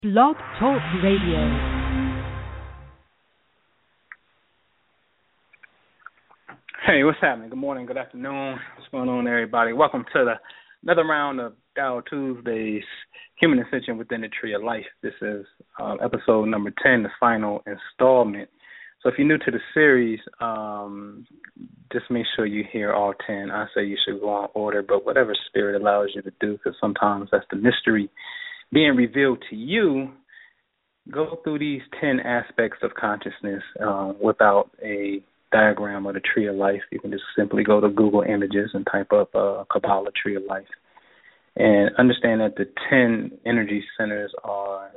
Blog Talk Radio. Hey, what's happening? Good morning, good afternoon. What's going on, everybody? Welcome to another round of Dow Tuesdays, Human Ascension Within the Tree of Life. This is episode number 10, the final installment. So if you're new to the series, just make sure you hear all 10. I say you should go on order, but whatever spirit allows you to do, because sometimes that's the mystery being revealed to you. Go through these 10 aspects of consciousness without a diagram of the Tree of Life. You can just simply go to Google Images and type up Kabbalah Tree of Life. And understand that the 10 energy centers are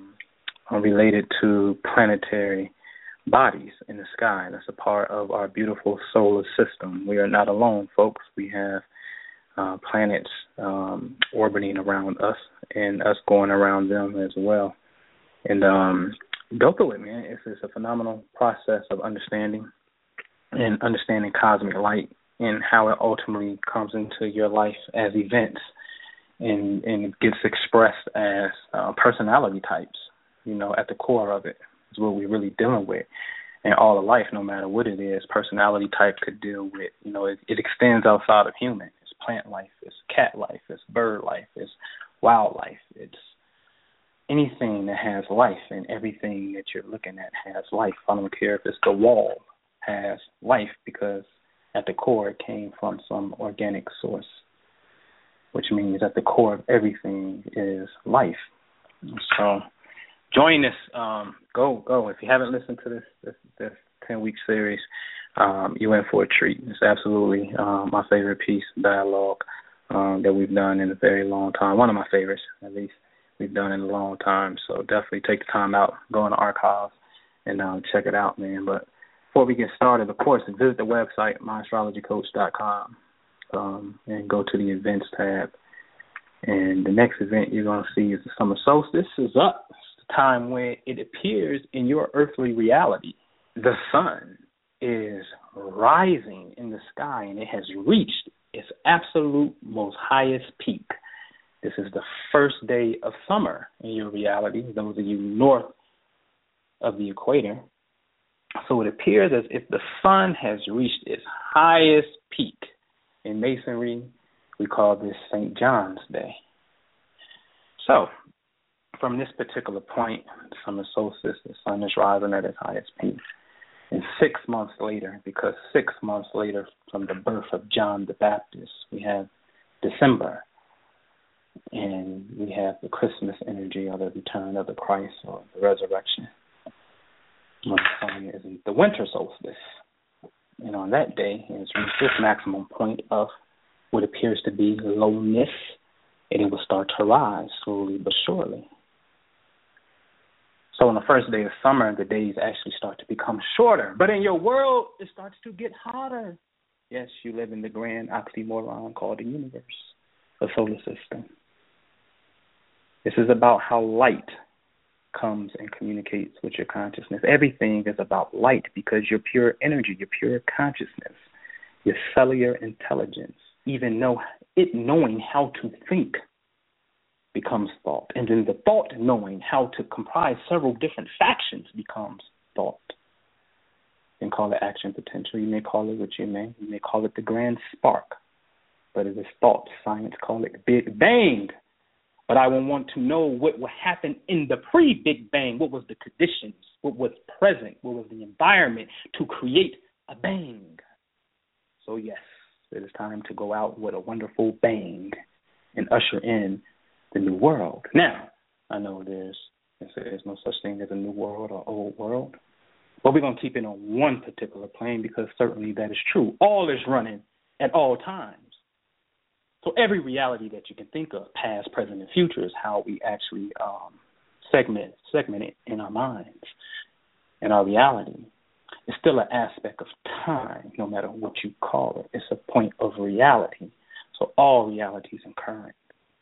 related to planetary bodies in the sky. That's a part of our beautiful solar system. We are not alone, folks. We have planets orbiting around us and us going around them as well. And go through it, man. It's a phenomenal process of understanding and understanding cosmic light and how it ultimately comes into your life as events and gets expressed as personality types, at the core of it is what we're really dealing with. And all of life, no matter what it is, personality type could deal with, it extends outside of human. It's plant life, it's cat life, it's bird life, it's wildlife, it's anything that has life, and everything that you're looking at has life. I don't care if it's the wall has life, because at the core it came from some organic source, which means at the core of everything is life. So join this. Go. If you haven't listened to this 10-week series, you're in for a treat. It's absolutely my favorite piece of dialogue that we've done in a very long time. One of my favorites, at least, we've done in a long time. So definitely take the time out, go in the archives, and check it out, man. But before we get started, of course, visit the website, myastrologycoach.com, and go to the events tab. And the next event you're going to see is the summer solstice is up. It's the time when it appears in your earthly reality. The sun is rising in the sky, and it has reached its absolute most highest peak. This is the first day of summer in your reality, those of you north of the equator. So it appears as if the sun has reached its highest peak. In Masonry, we call this St. John's Day. So from this particular point, summer solstice, the sun is rising at its highest peak. And 6 months later, because 6 months later from the birth of John the Baptist, we have December. And we have the Christmas energy of the return of the Christ or the resurrection. The sun is the winter solstice. And on that day, it has reached this maximum point of what appears to be lowness, and it will start to rise slowly but surely. So on the first day of summer, the days actually start to become shorter. But in your world, it starts to get hotter. Yes, you live in the grand oxymoron called the universe, the solar system. This is about how light comes and communicates with your consciousness. Everything is about light because your pure energy, your pure consciousness, your cellular intelligence, even knowing how to think becomes thought. And then the thought knowing how to comprise several different factions becomes thought. You can call it action potential. You may call it what you may. You may call it the grand spark. But it is thought. Science call it Big Bang. But I will want to know what will happen in the pre-Big Bang. What was the conditions? What was present? What was the environment to create a bang? So yes, it is time to go out with a wonderful bang and usher in the new world. Now, I know there's no such thing as a new world or old world, but we're going to keep it on one particular plane because certainly that is true. All is running at all times. So every reality that you can think of, past, present, and future, is how we actually segment it in our minds. And our reality is still an aspect of time, no matter what you call it. It's a point of reality. So all reality is current.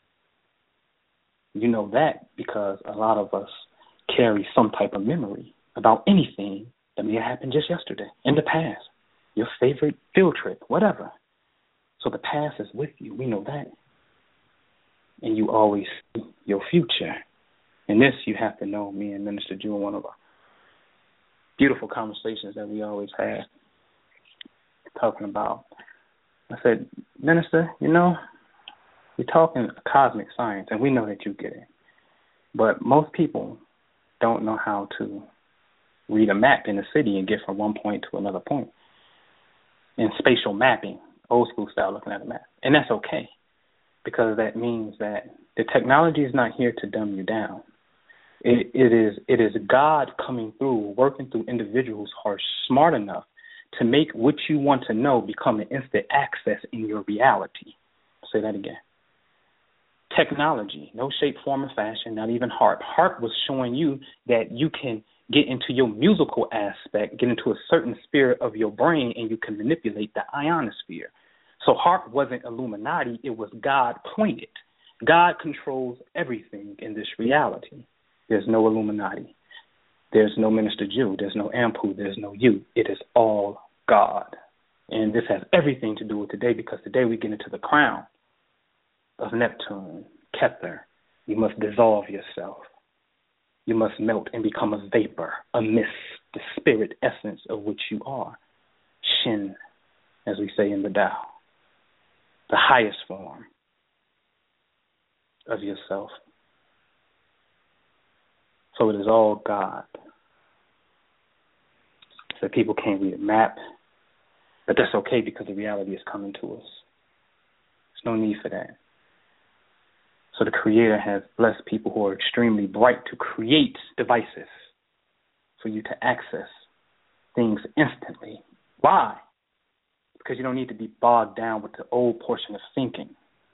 You know that because a lot of us carry some type of memory about anything that may have happened just yesterday, in the past, your favorite field trip, whatever. So the past is with you. We know that. And you always see your future. And this you have to know, me and Minister Jew, in one of our beautiful conversations that we always have, talking about, I said, Minister, we're talking cosmic science, and we know that you get it. But most people don't know how to read a map in a city and get from one point to another point. In spatial mapping, old school style, looking at a map. And that's okay, because that means that the technology is not here to dumb you down. It is God coming through, working through individuals who are smart enough to make what you want to know become an instant access in your reality. I'll say that again. Technology, no shape, form, or fashion, not even HAARP. HAARP was showing you that you can get into your musical aspect, get into a certain spirit of your brain, and you can manipulate the ionosphere. So HAARP wasn't Illuminati, it was God pointed. God controls everything in this reality. There's no Illuminati. There's no Minister Jew. There's no Ampu. There's no you. It is all God. And this has everything to do with today, because today we get into the crown of Neptune, Kether. You must dissolve yourself. You must melt and become a vapor, a mist, the spirit essence of which you are. Shin, as we say in the Tao, the highest form of yourself. So it is all God. So people can't read a map, but that's okay, because the reality is coming to us. There's no need for that. So the Creator has blessed people who are extremely bright to create devices for you to access things instantly. Why? Because you don't need to be bogged down with the old portion of thinking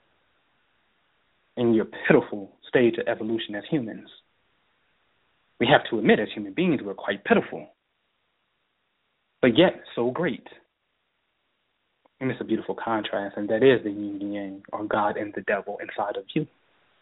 in your pitiful stage of evolution as humans. We have to admit, as human beings, we're quite pitiful, but yet so great. And it's a beautiful contrast, and that is the yin and yang, or God and the devil inside of you.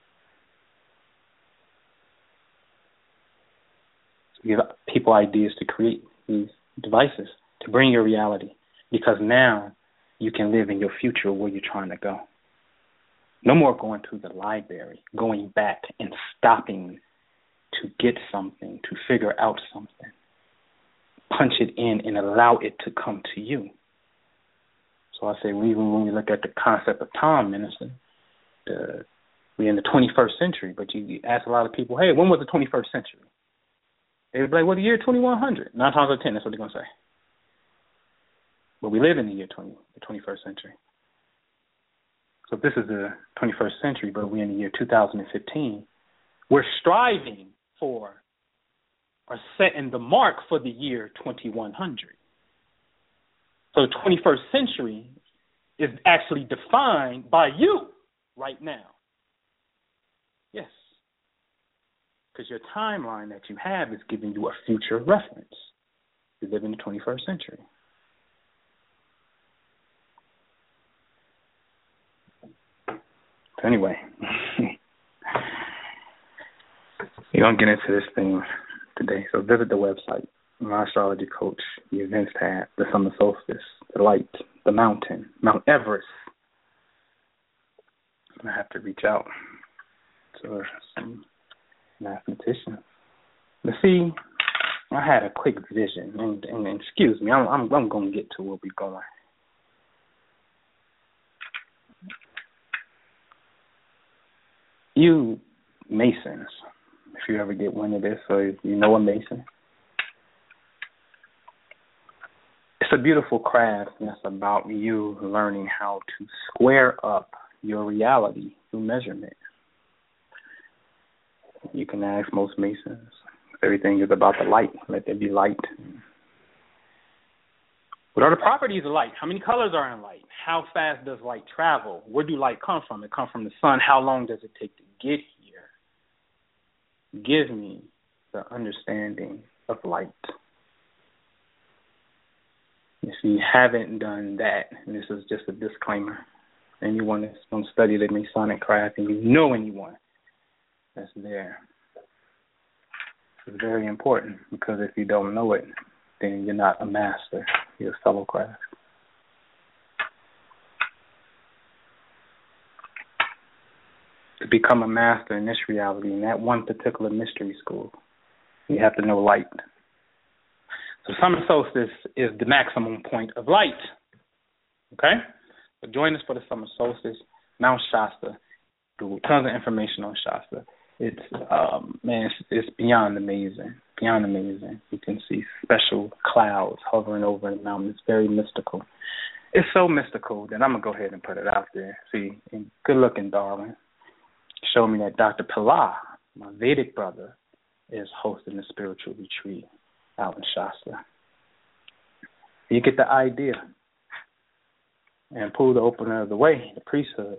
So give people ideas to create these devices, to bring your reality, because now you can live in your future where you're trying to go. No more going to the library, going back and stopping to get something, to figure out something. Punch it in and allow it to come to you. So I say, even when we look at the concept of time, Minister, we're in the 21st century, but you ask a lot of people, hey, when was the 21st century? They'd be like, well, the year 2100. 9 times out of 10, that's what they're going to say. But we live in the year the 21st century. So if this is the 21st century, but we're in the year 2015, we're striving for or setting the mark for the year 2100. So the 21st century is actually defined by you right now. Yes. Because your timeline that you have is giving you a future reference. You live in the 21st century. So anyway, we're going to get into this thing today. So visit the website, My Astrology Coach, the events tab, the summer solstice, the light, the mountain, Mount Everest. I'm going to have to reach out to some mathematicians. But see, I had a quick vision, and excuse me, I'm going to get to where we're going. You Masons, if you ever get one of this, or if you know a Mason, it's a beautiful craft, and it's about you learning how to square up your reality through measurement. You can ask most Masons. Everything is about the light. Let there be light. What are the properties of light? How many colors are in light? How fast does light travel? Where do light come from? It comes from the sun. How long does it take to get here? Give me the understanding of light. If you haven't done that, and this is just a disclaimer, and you want to study the Masonic craft, and you know anyone that's there, it's very important, because if you don't know it, then you're not a master. You're a fellow craft. The become a master in this reality, in that one particular mystery school, you have to know light. So summer solstice is the maximum point of light. Okay? So join us for the summer solstice, Mount Shasta. Google tons of information on Shasta. It's it's beyond amazing. Beyond amazing. You can see special clouds hovering over the mountain. It's very mystical. It's so mystical that I'm gonna go ahead and put it out there. See, and good looking, darling. Show me that Dr. Pillai, my Vedic brother, is hosting a spiritual retreat out in Shasta. You get the idea. And pull the opener of the way, the priesthood.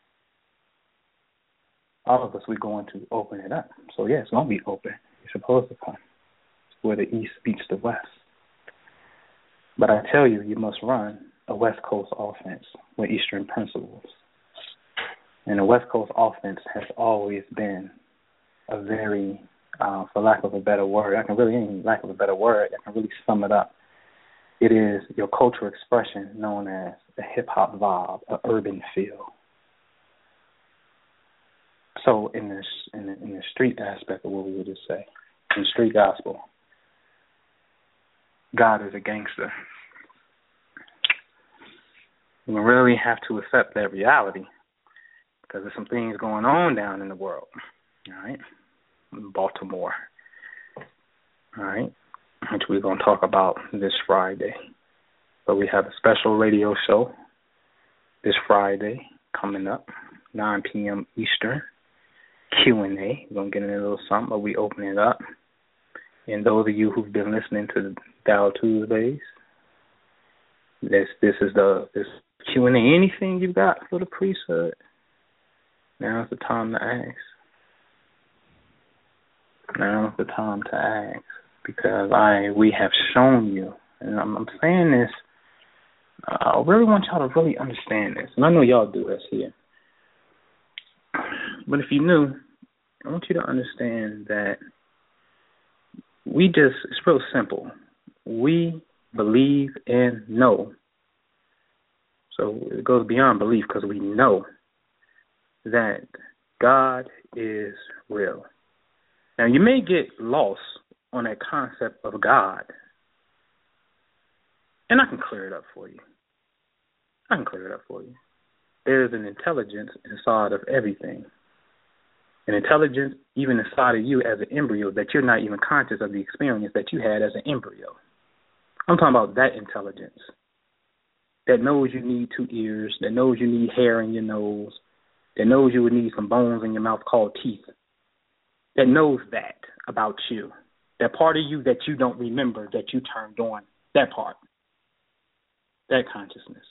All of us, we're going to open it up. So, yeah, it's going to be open. You're supposed to come. It's where the east beats the west. But I tell you, you must run a West Coast offense with Eastern principles. And the West Coast offense has always been a very, for lack of a better word, I can really sum it up. It is your cultural expression known as a hip-hop vibe, an urban feel. So in the street aspect of what we would just say, in street gospel, God is a gangster. You really have to accept that reality because there's some things going on down in the world, all right? In Baltimore, all right, which we're going to talk about this Friday. So we have a special radio show this Friday coming up, 9 p.m. Eastern, Q&A. We're going to get into a little something, but we open it up. And those of you who've been listening to the Dow Tuesdays, this Q&A, anything you've got for the priesthood, now's the time to ask. Now's the time to ask. Because we have shown you, and I'm saying this, I really want y'all to really understand this, and I know y'all do this here. But if you're new, I want you to understand that it's real simple. We believe and know. So it goes beyond belief because we know that God is real. Now, you may get lost on that concept of God, and I can clear it up for you. There is an intelligence inside of everything. An intelligence even inside of you as an embryo that you're not even conscious of the experience that you had as an embryo. I'm talking about that intelligence that knows you need 2 ears, that knows you need hair in your nose, that knows you would need some bones in your mouth called teeth, that knows that about you. That part of you that you don't remember that you turned on, that part, that consciousness.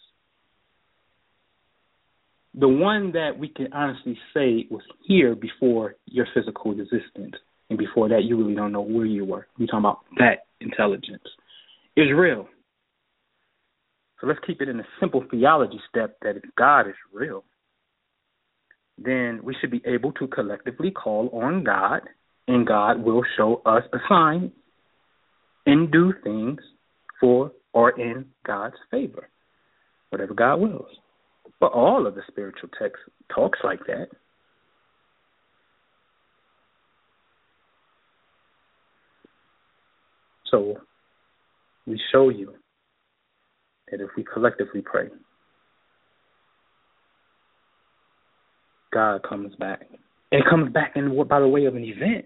The one that we can honestly say was here before your physical existence, and before that you really don't know where you were. We're talking about that intelligence. Is real. So let's keep it in a simple theology step that if God is real, then we should be able to collectively call on God, and God will show us a sign and do things for or in God's favor, whatever God wills. But all of the spiritual text talks like that. So we show you that if we collectively pray, God comes back. And it comes back by the way of an event.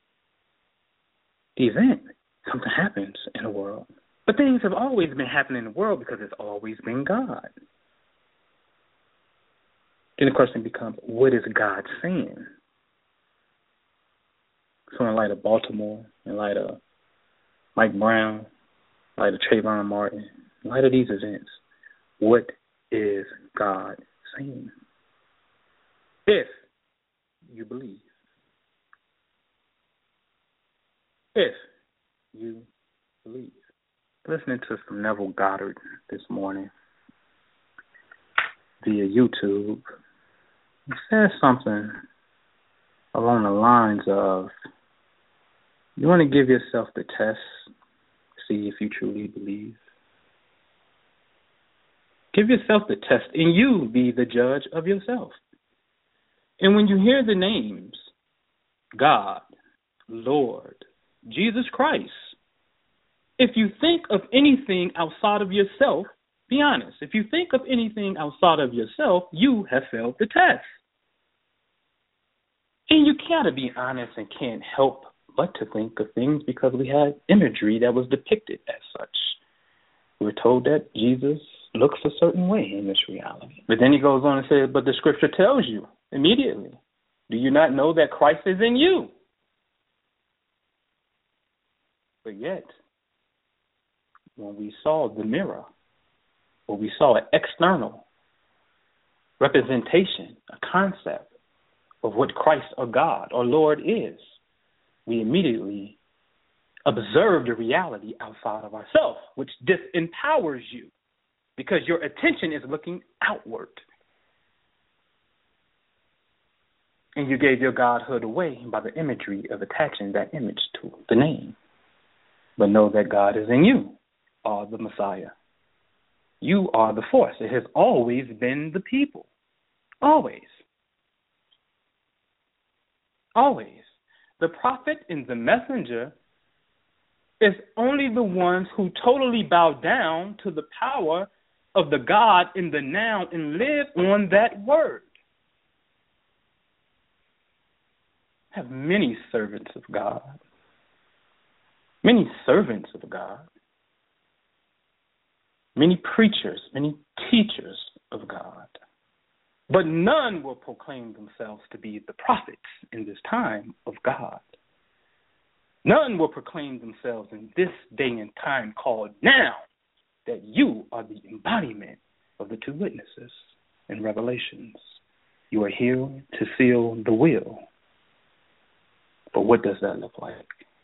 The event, something happens in the world. But things have always been happening in the world because it's always been God. Then the question becomes, what is God saying? So in light of Baltimore, in light of Mike Brown, in light of Trayvon Martin, in light of these events, what is God saying? If you believe. If you believe. Listening to some Neville Goddard this morning via YouTube, he says something along the lines of, you want to give yourself the test, see if you truly believe. Give yourself the test, and you be the judge of yourself. And when you hear the names, God, Lord, Jesus Christ, if you think of anything outside of yourself, be honest. If you think of anything outside of yourself, you have failed the test. And you gotta be honest and can't help but to think of things because we had imagery that was depicted as such. We're told that Jesus looks a certain way in this reality. But then he goes on and says, but the scripture tells you immediately, do you not know that Christ is in you? But yet, when we saw the mirror, or we saw an external representation, a concept of what Christ or God or Lord is, we immediately observe the reality outside of ourselves, which disempowers you because your attention is looking outward. And you gave your godhood away by the imagery of attaching that image to the name. But know that God is in you, are the Messiah. You are the force. It has always been the people. Always. Always. The prophet and the messenger is only the ones who totally bow down to the power of the God in the now and live on that word. Have many servants of God. Many servants of God. Many preachers, many teachers of God. But none will proclaim themselves to be the prophets in this time of God. None will proclaim themselves in this day and time called now that you are the embodiment of the two witnesses in Revelations. You are here to seal the will. But what does that look like?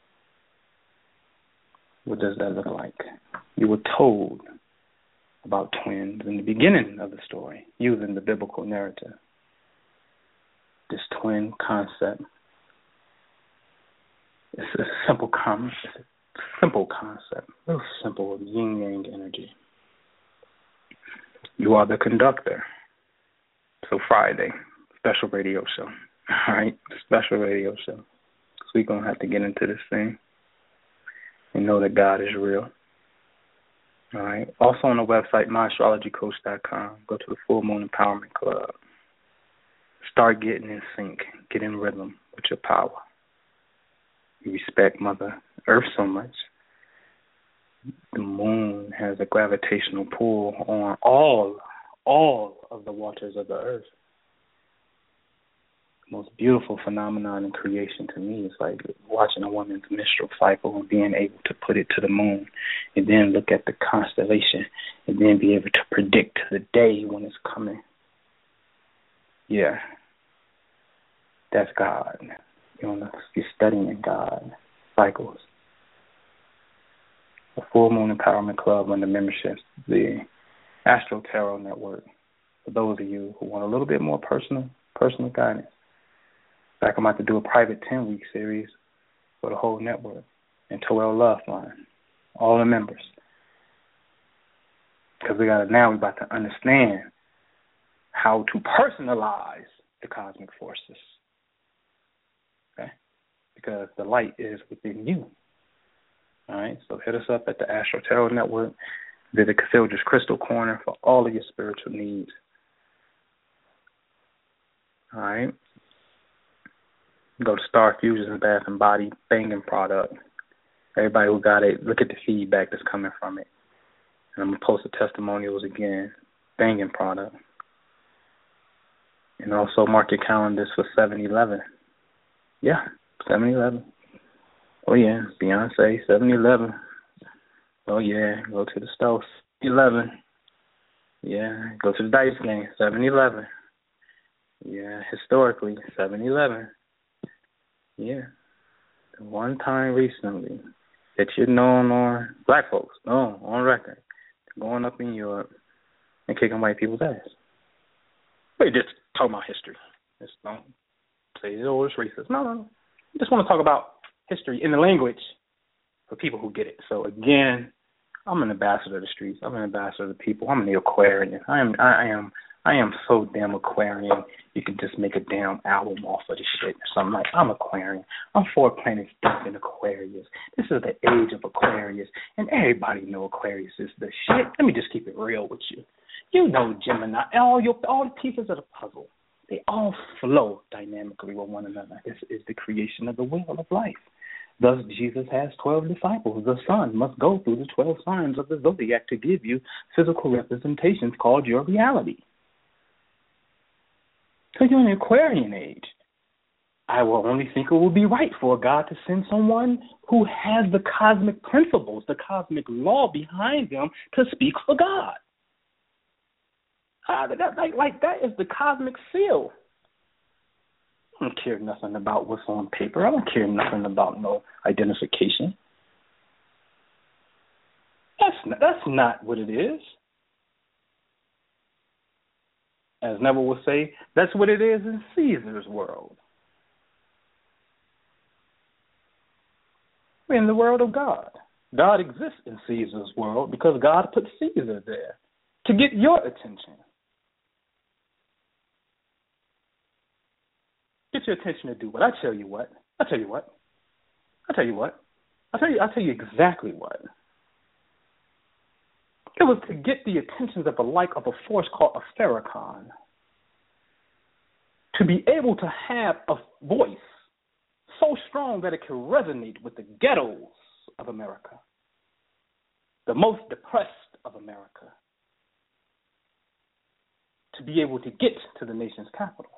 What does that look like? You were told about twins in the beginning of the story, using the biblical narrative. This twin concept. It's a simple concept. Real simple of yin-yang energy. You are the conductor. So Friday, special radio show. All right, special radio show. So we're going to have to get into this thing and know that God is real. All right. Also on the website, myastrologycoach.com. Go to the Full Moon Empowerment Club. Start getting in sync. Get in rhythm with your power. You respect Mother Earth so much. The moon has a gravitational pull on all of the waters of the earth. The most beautiful phenomenon in creation to me is like watching a woman's menstrual cycle and being able to put it to the moon and then look at the constellation and then be able to predict the day when it's coming. Yeah. That's God. You're studying God cycles. The Full Moon Empowerment Club under memberships, the Astro Tarot Network. For those of you who want a little bit more personal guidance. In fact, I'm about to do a private 10-week series for the whole network and Toel Love Line, all the members. Because we're about to understand how to personalize the cosmic forces. Okay? Because the light is within you. All right? So hit us up at the Astro Tarot Network. Visit Cathildra's Crystal Corner for all of your spiritual needs. All right? Go to Star Fusions Bath and Body banging product. Everybody who got it, look at the feedback that's coming from it. And I'm going to post the testimonials again. Banging product. And also mark your calendars for 7-Eleven. Yeah, 7-Eleven. Oh, yeah, Beyonce, 7-Eleven. Oh, yeah, go to the store, 7-Eleven. Yeah, go to the dice game, 7-Eleven. Yeah, historically, 7-Eleven. Yeah. One time recently that you're known on, black folks, on record, going up in Europe and kicking white people's ass. Wait, just talk about history. Just don't say, oh, it's racist. No. I just want to talk about history in the language for people who get it. So, again, I'm an ambassador of the streets. I'm an ambassador of the people. I'm an Aquarian. I am I am so damn Aquarian. You can just make a damn album off of this shit. So I'm like, I'm Aquarian. I'm 4 planets deep in Aquarius. This is the age of Aquarius, and everybody know Aquarius is the shit. Let me just keep it real with you. You know Gemini, all the pieces of the puzzle, they all flow dynamically with one another. This is the creation of the wheel of life. Thus, Jesus has 12 disciples. The sun must go through the 12 signs of the zodiac to give you physical representations called your reality. So you're in the Aquarian age. I will only think it would be right for God to send someone who has the cosmic principles, the cosmic law behind them to speak for God. That is the cosmic seal. I don't care nothing about what's on paper. I don't care nothing about no identification. That's not what it is. As Neville would say, that's what it is in Caesar's world. We're in the world of God. God exists in Caesar's world because God put Caesar there to get your attention. Get your attention to do what? I tell you exactly what. It was to get the attentions of the like of a force called a Farrakhan. To be able to have a voice so strong that it can resonate with the ghettos of America, the most depressed of America, to be able to get to the nation's capital.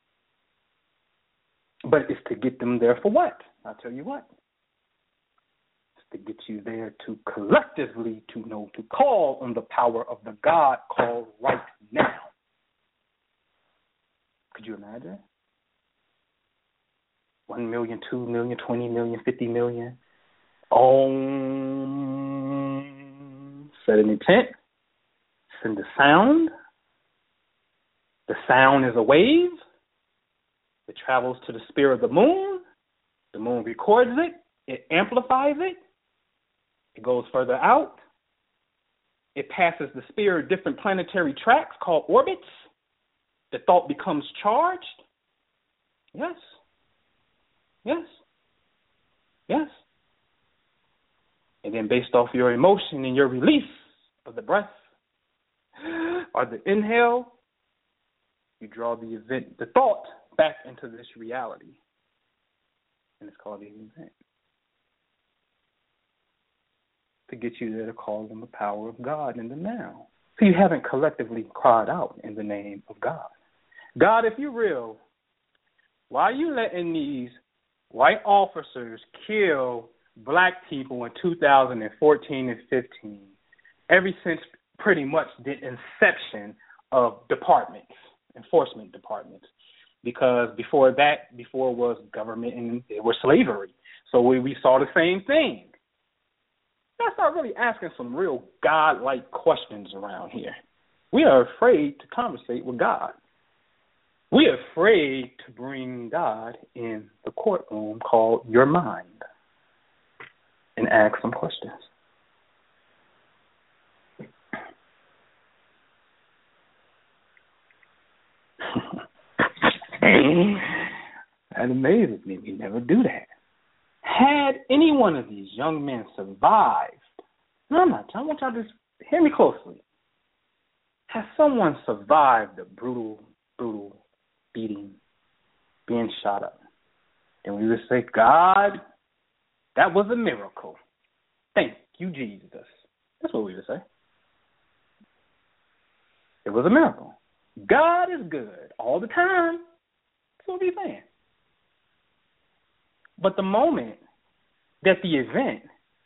But it's to get them there for what? I'll tell you what. It's to get you there to collectively to call on the power of the God called right now. Could you imagine? 1 million, 2 million, 20 million, 50 million. Set an intent. Send the sound. The sound is a wave. It travels to the sphere of the moon. The moon records it. It amplifies it. It goes further out. It passes the sphere of different planetary tracks called orbits. The thought becomes charged. Yes. Yes. Yes. And then based off your emotion and your release of the breath or the inhale, you draw the event, the thought, back into this reality. And it's called the event. To get you there to call on the power of God in the now. So you haven't collectively cried out in the name of God. God, if you're real, why are you letting these white officers kill black people in 2014 and 15, ever since pretty much the inception of departments, enforcement departments? Because before was government and it was slavery. So we saw the same thing. Let's start really asking some real God-like questions around here. We are afraid to conversate with God. We are afraid to bring God in the courtroom called your mind and ask some questions. That amazes me. We never do that. Had any one of these young men survived, no, I'm not, I want y'all to just hear me closely. Has someone survived the brutal beating, being shot up, and we would say, God, that was a miracle. Thank you, Jesus. That's what we would say. It was a miracle. God is good all the time. That's what we're saying. But the moment that the event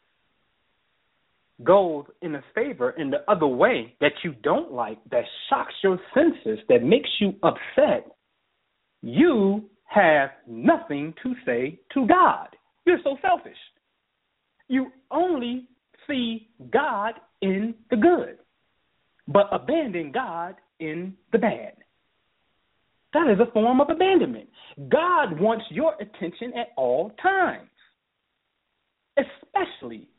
goes in a favor in the other way that you don't like, that shocks your senses, that makes you upset, you have nothing to say to God. You're so selfish. You only see God in the good, but abandon God in the bad. That is a form of abandonment. God wants your attention at all times. Especially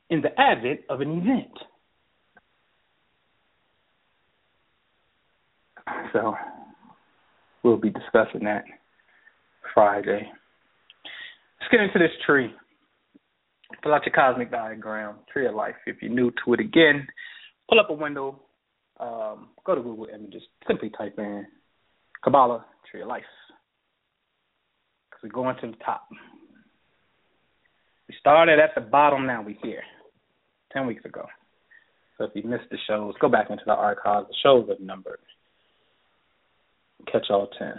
in the advent of an event. So we'll be discussing that Friday. Let's get into this tree. Fill out your cosmic diagram, tree of life. If you're new to it again, pull up a window, go to Google Images, simply type in Kabbalah tree of life. Because we're going to the top. We started at the bottom, now we're here, 10 weeks ago. So if you missed the shows, go back into the archives. The shows are numbered. Catch all 10.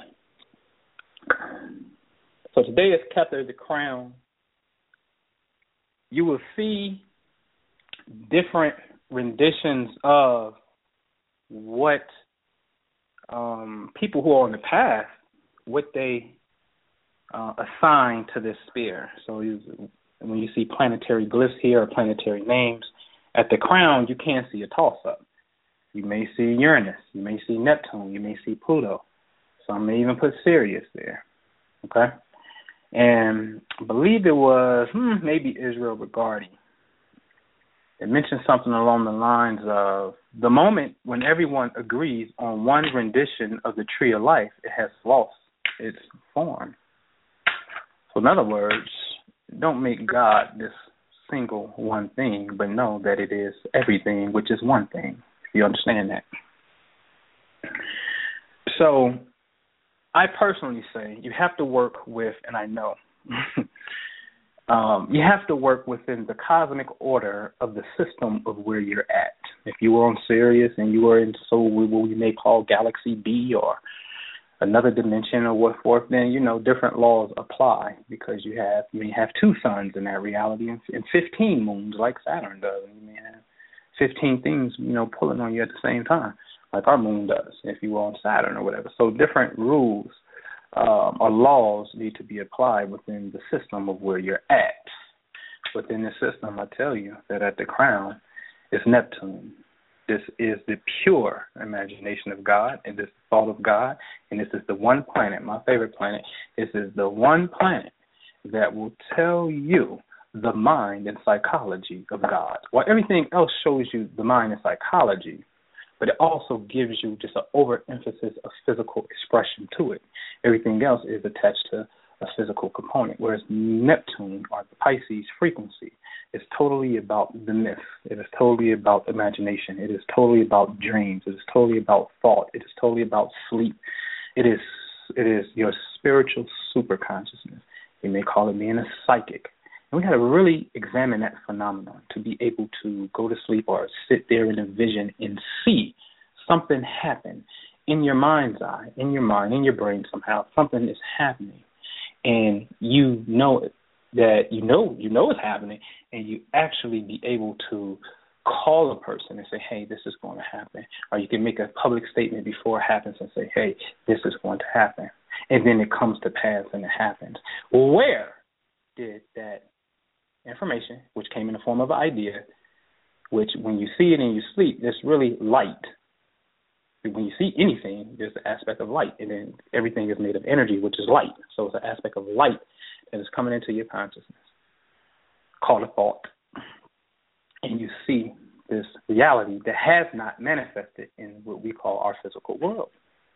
So today is Kether, the crown. You will see different renditions of what people who are on the path, what they assign to this spear. So when you see planetary glyphs here or planetary names, at the crown you can see a toss-up. You may see Uranus, you may see Neptune, you may see Pluto. Some may even put Sirius there, okay? And I believe it was maybe Israel Regardie. It mentioned something along the lines of the moment when everyone agrees on one rendition of the tree of life, it has lost its form. So in other words, don't make God this single one thing, but know that it is everything, which is one thing. If you understand that. So I personally say you have to work with, and I know, you have to work within the cosmic order of the system of where you're at. If you were on Sirius and you were in what we may call Galaxy B or another dimension or what forth, then, different laws apply because you may have two suns in that reality and 15 moons like Saturn does. You may have 15 things, pulling on you at the same time, like our moon does, if you were on Saturn or whatever. So different rules or laws need to be applied within the system of where you're at. Within the system, I tell you that at the crown is Neptune. This is the pure imagination of God, and this thought of God, and this is the one planet, my favorite planet. This is the one planet that will tell you the mind and psychology of God. While everything else shows you the mind and psychology, but it also gives you just an overemphasis of physical expression to it. Everything else is attached to a physical component, whereas Neptune, or the Pisces frequency, is totally about the myth. It is totally about imagination. It is totally about dreams. It is totally about thought. It is totally about sleep. It is your spiritual superconsciousness. You may call it being a psychic. And we got to really examine that phenomenon to be able to go to sleep or sit there and envision and see something happen in your mind's eye, in your mind, in your brain somehow. Something is happening. And you know it, that you know it's happening, and you actually be able to call a person and say, hey, this is going to happen. Or you can make a public statement before it happens and say, hey, this is going to happen. And then it comes to pass and it happens. Where did that information, which came in the form of an idea, which when you see it and you sleep, there's really light. When you see anything, there's the aspect of light, and then everything is made of energy, which is light. So it's an aspect of light that is coming into your consciousness, called a thought. And you see this reality that has not manifested in what we call our physical world.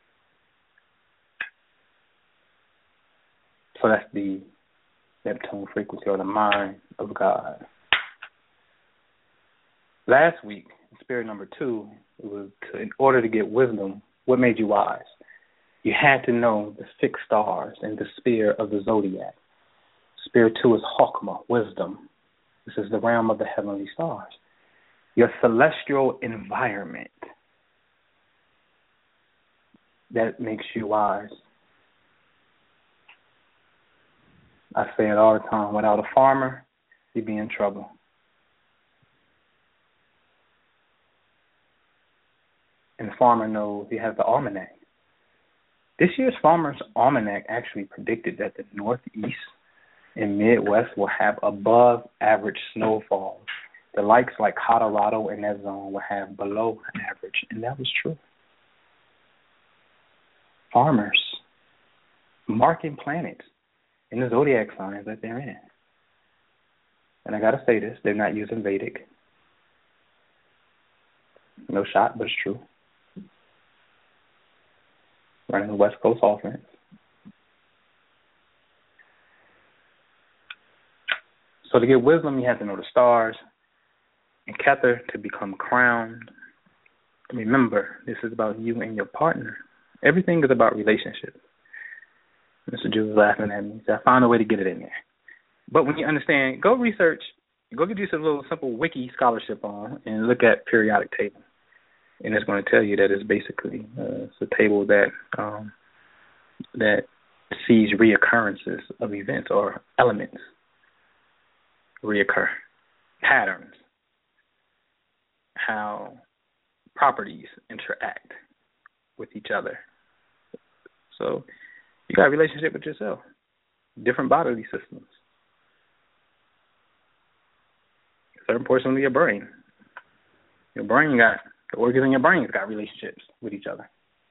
So that's the Neptune frequency, or the mind of God. Last week, spirit number 2, it was in order to get wisdom, what made you wise? You had to know the fixed stars and the sphere of the zodiac. Spirit 2 is Chokmah, wisdom. This is the realm of the heavenly stars. Your celestial environment that makes you wise. I say it all the time, without a farmer, you'd be in trouble. And the farmer knows he has the almanac. This year's Farmer's Almanac actually predicted that the Northeast and Midwest will have above average snowfall. The likes like Colorado and that zone will have below average, and that was true. Farmers marking planets in the zodiac signs that they're in. and I got to say this, they're not using Vedic. No shot, but it's true. Running the West Coast offense. So to get wisdom, you have to know the stars. And Kether, to become crowned. Remember, this is about you and your partner. Everything is about relationships. Mr. Jew is laughing at me. So I found a way to get it in there. But when you understand, go research, go get you some little simple wiki scholarship on and look at periodic table. And it's going to tell you that it's basically it's a table that that sees reoccurrences of events or elements reoccur, patterns, how properties interact with each other. So you got a relationship with yourself, different bodily systems, certain portion of your brain. Your brain got, the organs in your brain got relationships with each other.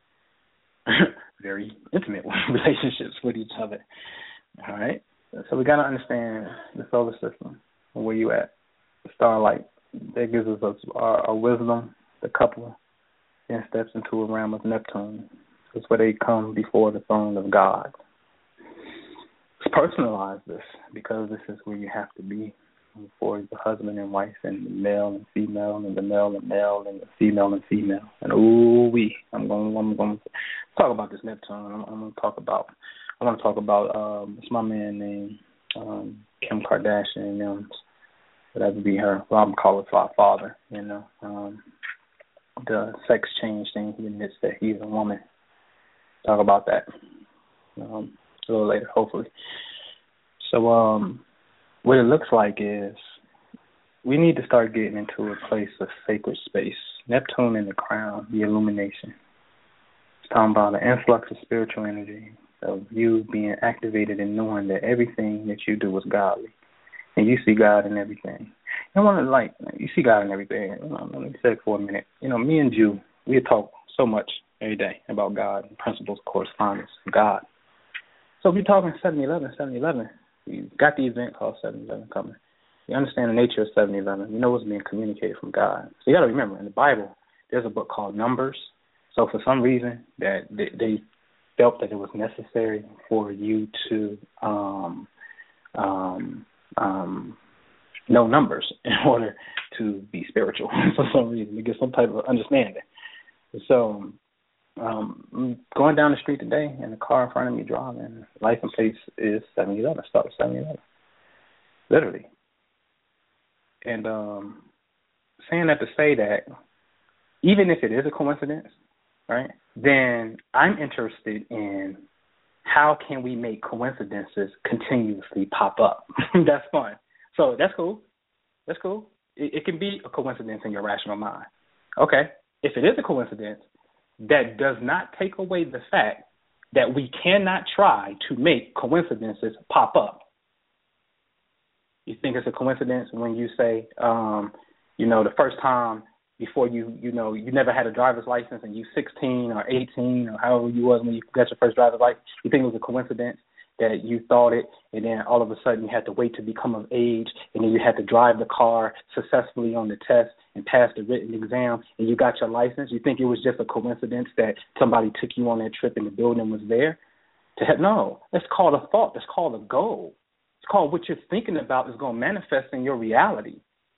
Very intimate relationships with each other. All right? So we got to understand the solar system and where you at. The starlight, that gives us our wisdom, the couple, then steps into a realm of Neptune. It's where they come before the throne of God. Let's personalize this, because this is where you have to be for the husband and wife, and the male and female, and the male and male, and the female and female. And I'm going to talk about this Neptune. I want to talk about it's my man named Kim Kardashian, and them. But that would be her. Well, I'm calling her father. The sex change thing. He admits that he's a woman. Talk about that a little later, hopefully. So what it looks like is we need to start getting into a place of sacred space. Neptune in the crown, the illumination. It's talking about an influx of spiritual energy, of you being activated and knowing that everything that you do is godly. And you see God in everything. You see God in everything. Let me say it for a minute. Me and Jew, we talk so much every day about God and principles, correspondence, God. So if you're talking 7-11, you got the event called 7-11 coming. You understand the nature of 7-11. You know what's being communicated from God. So you got to remember, in the Bible, there's a book called Numbers. So for some reason, that they felt that it was necessary for you to know numbers in order to be spiritual for some reason, to get some type of understanding. So going down the street today, and the car in front of me driving, license plate is 7-11. Start with 7-11, literally. And saying that to say that, even if it is a coincidence, right, then I'm interested in how can we make coincidences continuously pop up. That's fun. So that's cool. It can be a coincidence in your rational mind. Okay, if it is a coincidence, that does not take away the fact that we cannot try to make coincidences pop up. You think it's a coincidence when you say, the first time before you never had a driver's license and you 16 or 18 or however you was when you got your first driver's license, you think it was a coincidence that you thought it, and then all of a sudden you had to wait to become of age, and then you had to drive the car successfully on the test and pass the written exam, and you got your license. You think it was just a coincidence that somebody took you on that trip and the building was there? No, that's called a thought. That's called a goal. It's called what you're thinking about is going to manifest in your reality.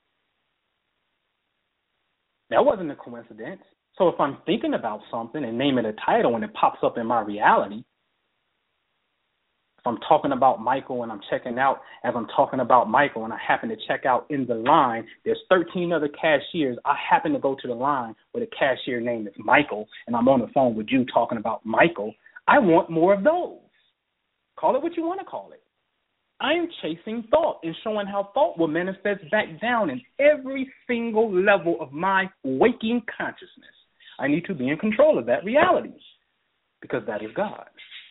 That wasn't a coincidence. So if I'm thinking about something and name it a title and it pops up in my reality, if I'm talking about Michael and I'm checking out as I'm talking about Michael and I happen to check out in the line, there's 13 other cashiers. I happen to go to the line where the cashier name is Michael, and I'm on the phone with you talking about Michael. I want more of those. Call it what you want to call it. I am chasing thought and showing how thought will manifest back down in every single level of my waking consciousness. I need to be in control of that reality because that is God.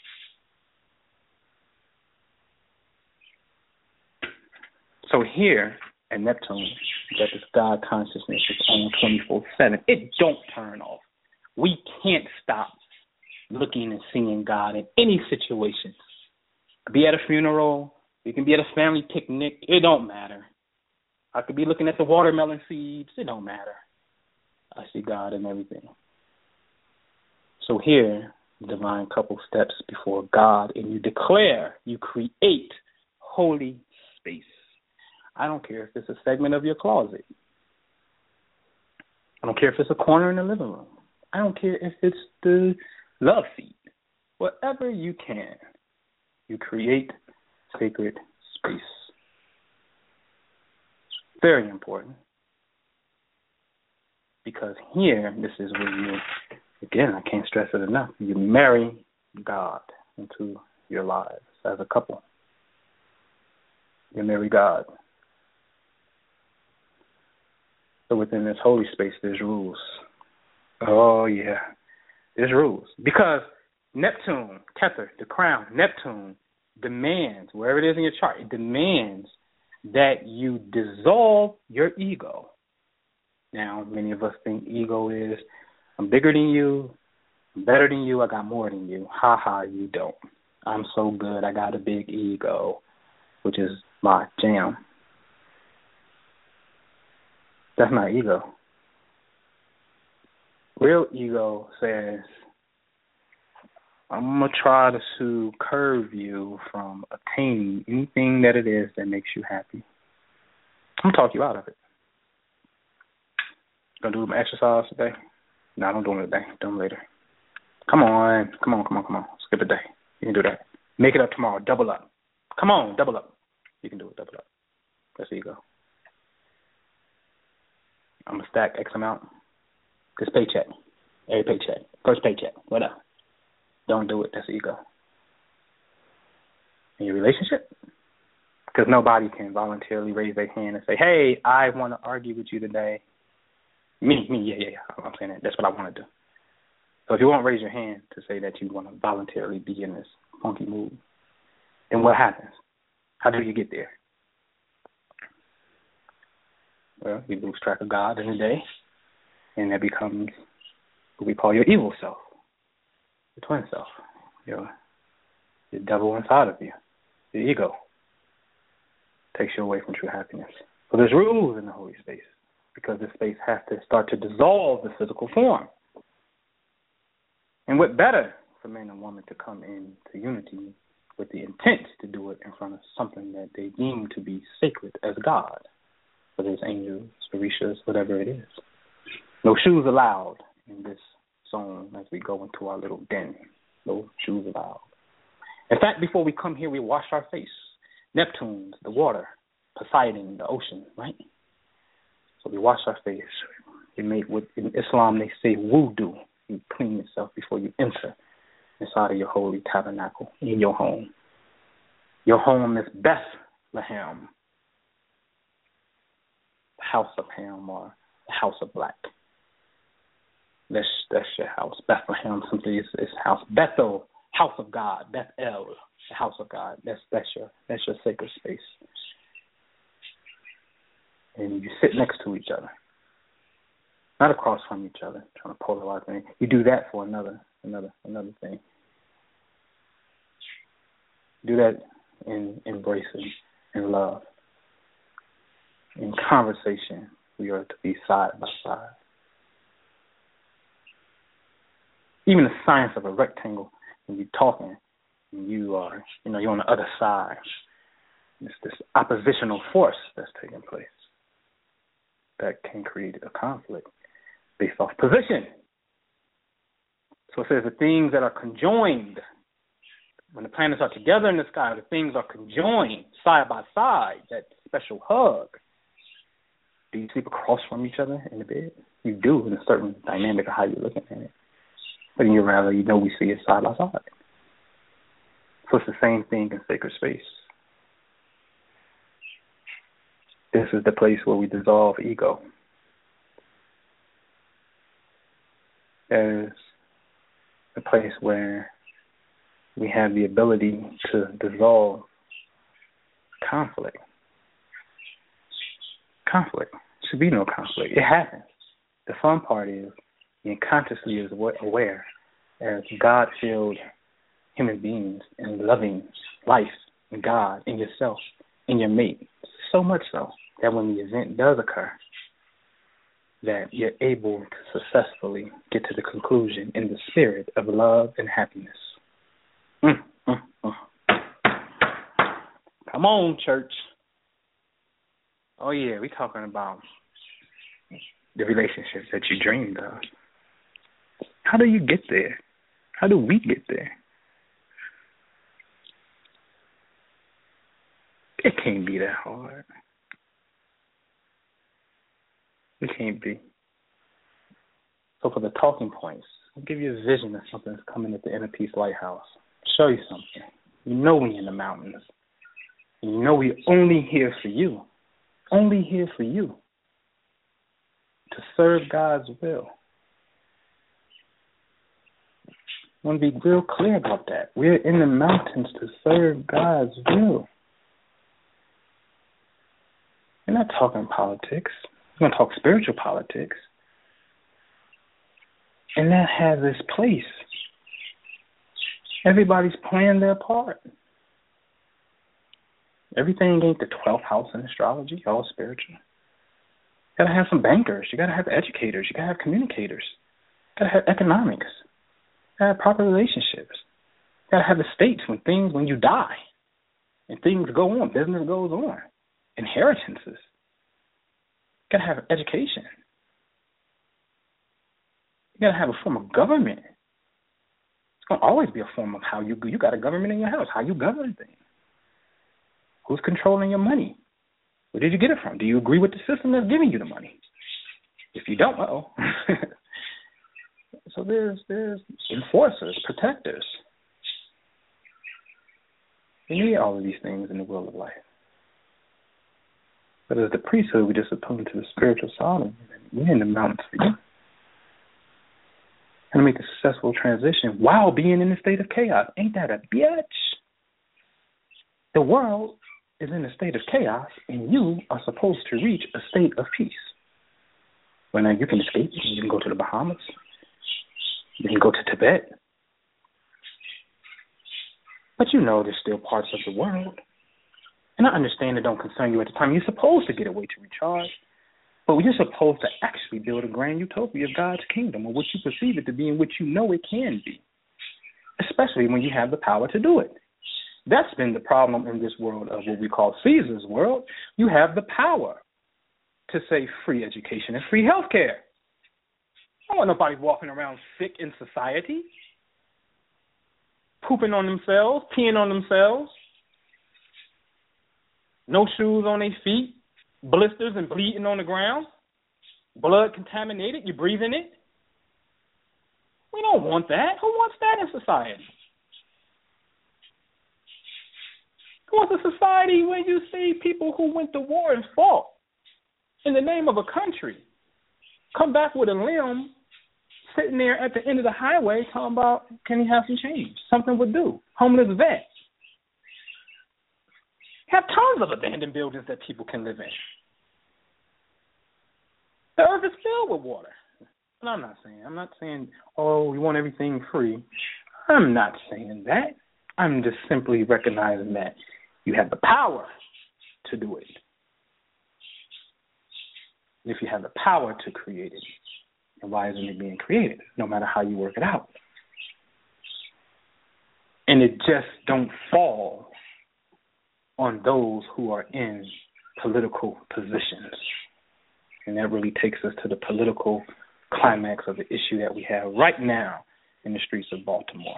So here at Neptune, that this God consciousness is on 24/7. It don't turn off. We can't stop looking and seeing God in any situation. Be at a funeral, we can be at a family picnic. It don't matter. I could be looking at the watermelon seeds. It don't matter. I see God in everything. So here, divine couple steps before God, and you declare, you create holy space. I don't care if it's a segment of your closet. I don't care if it's a corner in the living room. I don't care if it's the love seat. Whatever you can, you create sacred space. Very important. Because here, this is where you, again, I can't stress it enough, you marry God into your lives as a couple. You marry God. So within this holy space, there's rules. Oh, yeah. There's rules. Because Neptune, Kether, the crown, Neptune demands, wherever it is in your chart, it demands that you dissolve your ego. Now, many of us think ego is, I'm bigger than you, I'm better than you, I got more than you. Ha ha, you don't. I'm so good, I got a big ego, which is my jam. That's not ego. Real ego says, I'm going to try to curve you from attaining anything that it is that makes you happy. I'm going to talk you out of it. Going to do my exercise today? No, don't do it today. Do them later. Come on. Skip a day. You can do that. Make it up tomorrow. Double up. Come on, double up. You can do it. Double up. That's ego. I'm going to stack X amount. This paycheck. Every paycheck. First paycheck. Whatever. Don't do it. That's ego. In your relationship? Because nobody can voluntarily raise their hand and say, hey, I want to argue with you today. Me, yeah. I'm saying that. That's what I want to do. So if you won't raise your hand to say that you want to voluntarily be in this funky mood, then what happens? How do you get there? Well, you lose track of God in a day, and that becomes what we call your evil self, your twin self, your devil inside of you, the ego. Takes you away from true happiness. So there's rules in the holy space, because this space has to start to dissolve the physical form. And what better for man and woman to come into unity with the intent to do it in front of something that they deem to be sacred as God, whether it's angels, orishas, whatever it is. No shoes allowed in this zone as we go into our little den. No shoes allowed. In fact, before we come here, we wash our face. Neptune's the water, Poseidon, the ocean, right? So we wash our face. We make what in Islam they say wudu. You clean yourself before you enter inside of your holy tabernacle in your home. Your home is Bethlehem, the house of Ham, or the house of black. That's your house. Bethlehem simply is house. Bethel, house of God. Bethel, the house of God. That's your sacred space. And you sit next to each other, not across from each other, trying to polarize things. You do that for another thing. Do that in embracing, in love. In conversation, we are to be side by side. Even the science of a rectangle, when you're talking, and you're on the other side. It's this oppositional force that's taking place that can create a conflict based off position. So it says the things that are conjoined, when the planets are together in the sky, the things are conjoined side by side, that special hug. Do you sleep across from each other in the bed? You do, in a certain dynamic of how you're looking at it. But in your reality, we see it side by side. So it's the same thing in sacred space. This is the place where we dissolve ego. There's a place where we have the ability to dissolve conflict. Conflict. There should be no conflict. It happens. The fun part is being consciously aware as God-filled human beings and loving life and God and yourself and your mate. So much so that when the event does occur, that you're able to successfully get to the conclusion in the spirit of love and happiness. Come on, church. Oh, yeah, we're talking about the relationships that you dreamed of. How do you get there? How do we get there? It can't be that hard. It can't be. So for the talking points, I'll give you a vision of something that's coming at the Inner Peace Lighthouse. Show you something. You know we're in the mountains. You know we're only here for you. Only here for you. To serve God's will. I want to be real clear about that. We're in the mountains to serve God's will. We're not talking politics. We're going to talk spiritual politics. And that has its place. Everybody's playing their part. Everything ain't the 12th house in astrology, all spiritual. You got to have some bankers. You got to have educators. You got to have communicators. You got to have economics. You got to have proper relationships. You got to have estates when you die and things go on, business goes on, inheritances. You got to have education. You got to have a form of government. It's going to always be a form of how you got a government in your house, how you govern things. Who's controlling your money? Where did you get it from? Do you agree with the system that's giving you the money? If you don't, So there's enforcers, protectors. You need all of these things in the will of life. But as the priesthood, we just attuned to the spiritual side. We're in the mountains for you. And to make a successful transition while being in a state of chaos. Ain't that a bitch? The world is in a state of chaos, and you are supposed to reach a state of peace. Well, now you can escape. You can go to the Bahamas. You can go to Tibet. But you know there's still parts of the world. And I understand it don't concern you at the time. You're supposed to get away to recharge. But you're supposed to actually build a grand utopia of God's kingdom, or what you perceive it to be and what you know it can be. Especially when you have the power to do it. That's been the problem in this world of what we call Caesar's world. You have the power to say free education and free health care. I don't want nobody walking around sick in society, pooping on themselves, peeing on themselves, no shoes on their feet, blisters and bleeding on the ground, blood contaminated, you breathing it. We don't want that. Who wants that in society? Who wants a society where you see people who went to war and fought in the name of a country come back with a limb sitting there at the end of the highway talking about, can he have some change? Something would do. Homeless vet. Have tons of abandoned buildings that people can live in. The earth is filled with water. And I'm not saying, oh, we want everything free. I'm not saying that. I'm just simply recognizing that you have the power to do it. If you have the power to create it, then why isn't it being created, no matter how you work it out? And it just don't fall on those who are in political positions. And that really takes us to the political climax of the issue that we have right now in the streets of Baltimore.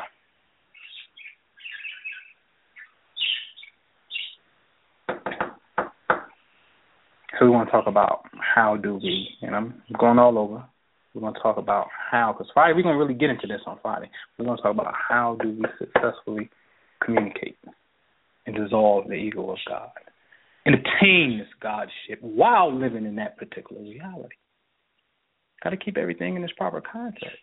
So we want to talk about how do we, and I'm going all over, we're going to talk about how, because Friday, we're going to really get into this on Friday. We're going to talk about how do we successfully communicate and dissolve the ego of God and obtain this Godship while living in that particular reality. Got to keep everything in its proper context.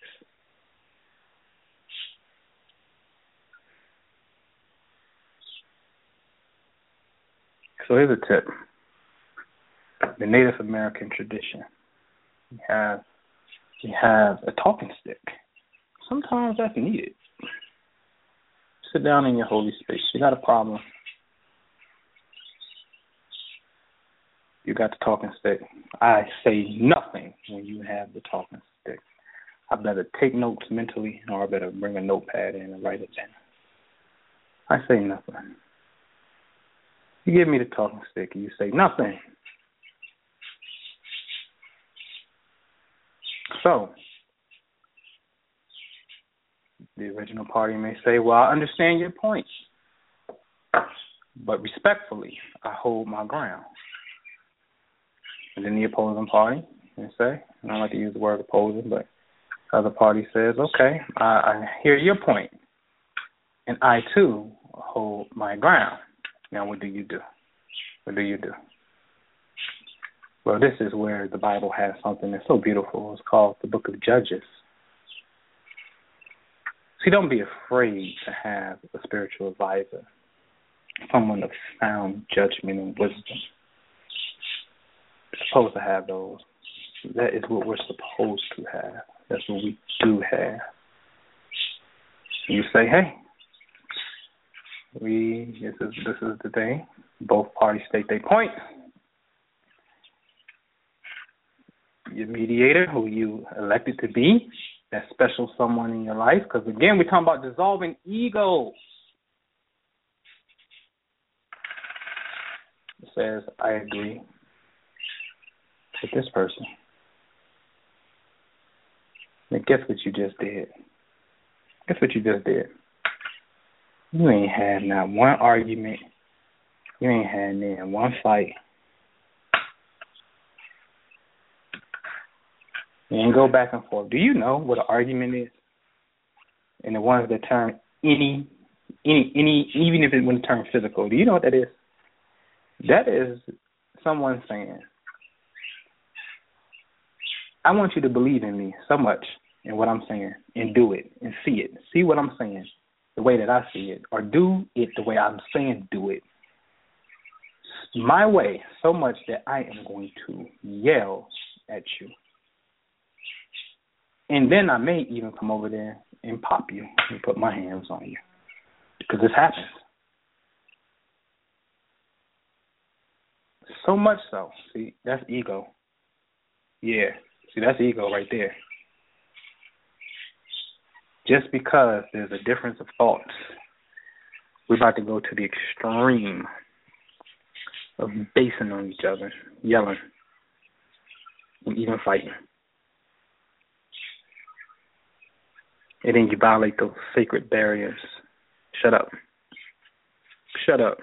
So here's a tip. The Native American tradition. You have a talking stick. Sometimes that's needed. Sit down in your holy space. You got a problem. you got the talking stick. I say nothing when you have the talking stick. I better take notes mentally, or I better bring a notepad in and write it down. I say nothing. You give me the talking stick and you say nothing. So, the original party may say, well, I understand your point, but respectfully, I hold my ground. And then the opposing party may say, and I don't like to use the word opposing, but the other party says, okay, I hear your point, and I too hold my ground. Now, what do you do? What do you do? Well, this is where the Bible has something that's so beautiful. It's called the Book of Judges. See, don't be afraid to have a spiritual advisor, someone of sound judgment and wisdom. We're supposed to have those. That is what we're supposed to have. That's what we do have. You say, hey, this is the day. Both parties state their point. Your mediator, who you elected to be, that special someone in your life. Because, again, we're talking about dissolving egos. It says, I agree with this person. And guess what you just did? Guess what you just did? You ain't had not one argument. You ain't had not one fight. You ain't go back and forth. Do you know what an argument is? And the ones that turn any, even if it wouldn't turn physical, do you know what that is? That is someone saying, I want you to believe in me so much in what I'm saying and do it and see it. See what I'm saying the way that I see it, or do it the way I'm saying do it. My way so much that I am going to yell at you. And then I may even come over there and pop you and put my hands on you. Because this happens. So much so. See, that's ego. Yeah. See, that's ego right there. Just because there's a difference of thoughts, we're about to go to the extreme of basing on each other, yelling, and even fighting. And then you violate those sacred barriers. Shut up. Shut up.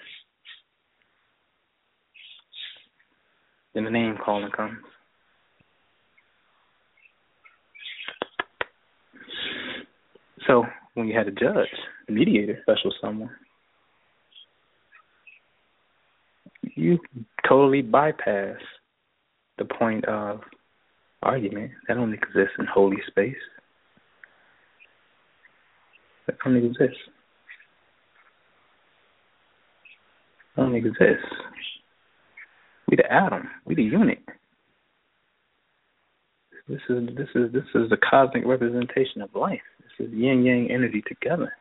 Then the name calling comes. So when you had a judge, a mediator, special someone, you totally bypass the point of argument. That only exists in holy space. That only exists. Only exists. We the atom. We the unit. This is the cosmic representation of life. This is yin yang energy together.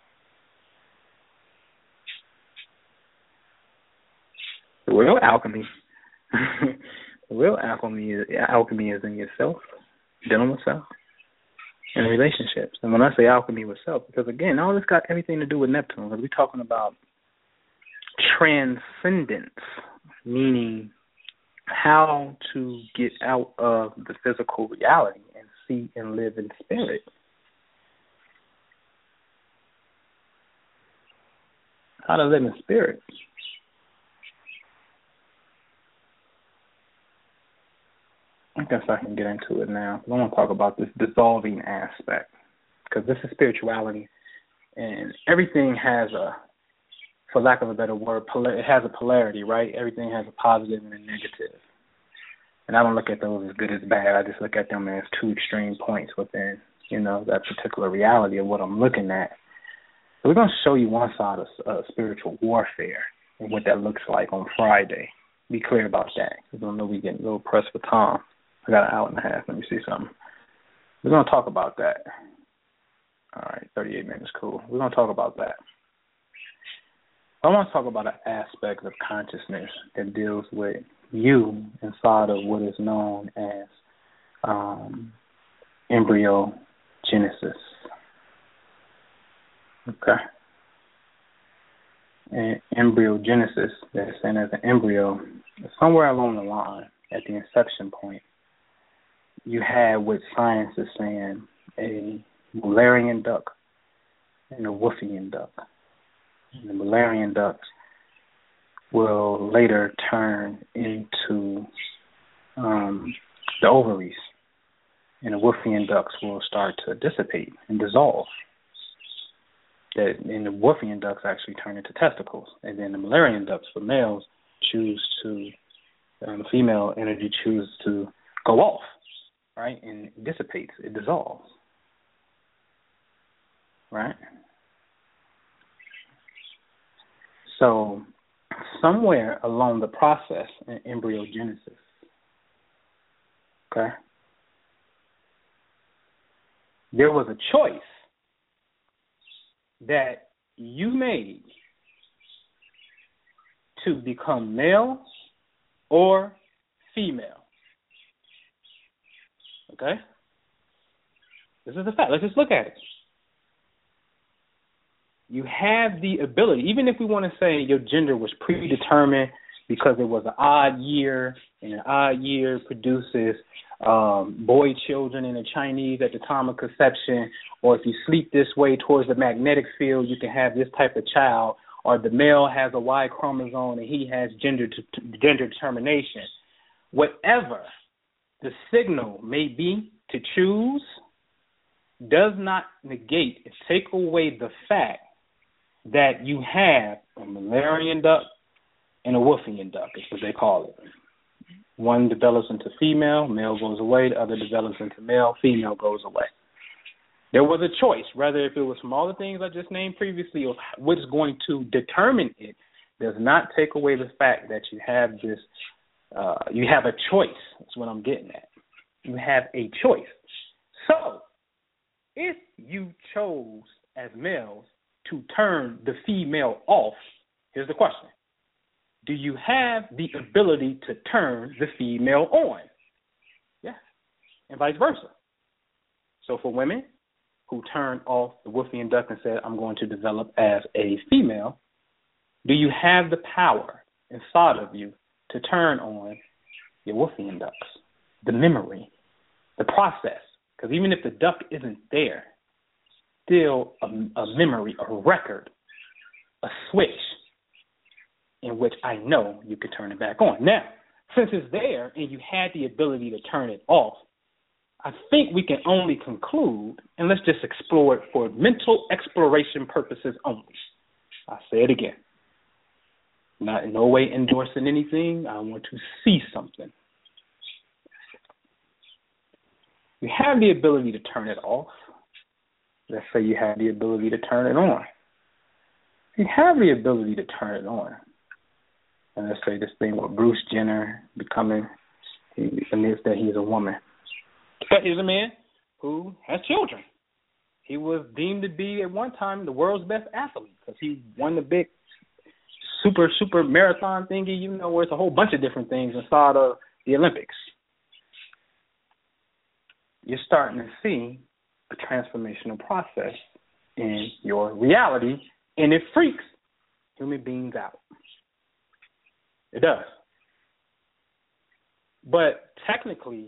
The real alchemy. The real alchemy is in yourself, dealing with self, and relationships. And when I say alchemy with self, because again, all this got everything to do with Neptune. Because we're talking about transcendence, meaning how to get out of the physical reality and see and live in spirit. How to live in spirit. I guess I can get into it now. I want to talk about this dissolving aspect, because this is spirituality, and everything has a, for lack of a better word, it has a polarity, right? Everything has a positive and a negative. And I don't look at those as good as bad. I just look at them as two extreme points within, that particular reality of what I'm looking at. So we're going to show you one side of spiritual warfare and what that looks like on Friday. Be clear about that, because I know we're getting a little pressed for time. I got an hour and a half. Let me see something. We're going to talk about that. All right, 38 minutes, cool. We're going to talk about that. I want to talk about an aspect of consciousness that deals with you inside of what is known as embryogenesis. Okay. And embryogenesis, they're saying as an embryo, somewhere along the line, at the inception point, you had what science is saying a Mullerian duct and a Wolffian duct. And the Mullerian ducts will later turn into the ovaries, and the Wolffian ducts will start to dissipate and dissolve. And the Wolffian ducts actually turn into testicles, and then the Mullerian ducts for males the female energy chooses to go off, right, and it dissipates, it dissolves, right? So somewhere along the process in embryogenesis, okay, there was a choice that you made to become male or female. Okay? This is a fact. Let's just look at it. You have the ability, even if we want to say your gender was predetermined because it was an odd year, and an odd year produces boy children in the Chinese at the time of conception, or if you sleep this way towards the magnetic field, you can have this type of child, or the male has a Y chromosome and he has gender determination. Whatever the signal may be to choose does not negate and take away the fact that you have a Mullerian duct and a Wolffian duct, is what they call it. One develops into female, male goes away. The other develops into male, female goes away. There was a choice, whether if it was from all the things I just named previously or what's going to determine it, does not take away the fact that you have this, you have a choice. That's what I'm getting at. You have a choice. So, if you chose as males to turn the female off, here's the question. Do you have the ability to turn the female on? Yes. And vice versa. So for women who turned off the Wolffian duct and said, I'm going to develop as a female, do you have the power inside of you to turn on your Wolffian ducts? The memory, the process. Because even if the duct isn't there, still a memory, a record, a switch in which I know you can turn it back on. Now, since it's there and you had the ability to turn it off, I think we can only conclude, and let's just explore it for mental exploration purposes only. I'll say it again. Not in no way endorsing anything. I want to see something. You have the ability to turn it off. Let's say you have the ability to turn it on. You have the ability to turn it on. And let's say this thing with Bruce Jenner becoming, he admits that he's a woman. But he's a man who has children. He was deemed to be at one time the world's best athlete because he won the big super marathon thingy, you know, where it's a whole bunch of different things inside of the Olympics. You're starting to see a transformational process in your reality, and it freaks human beings out. It does. But technically,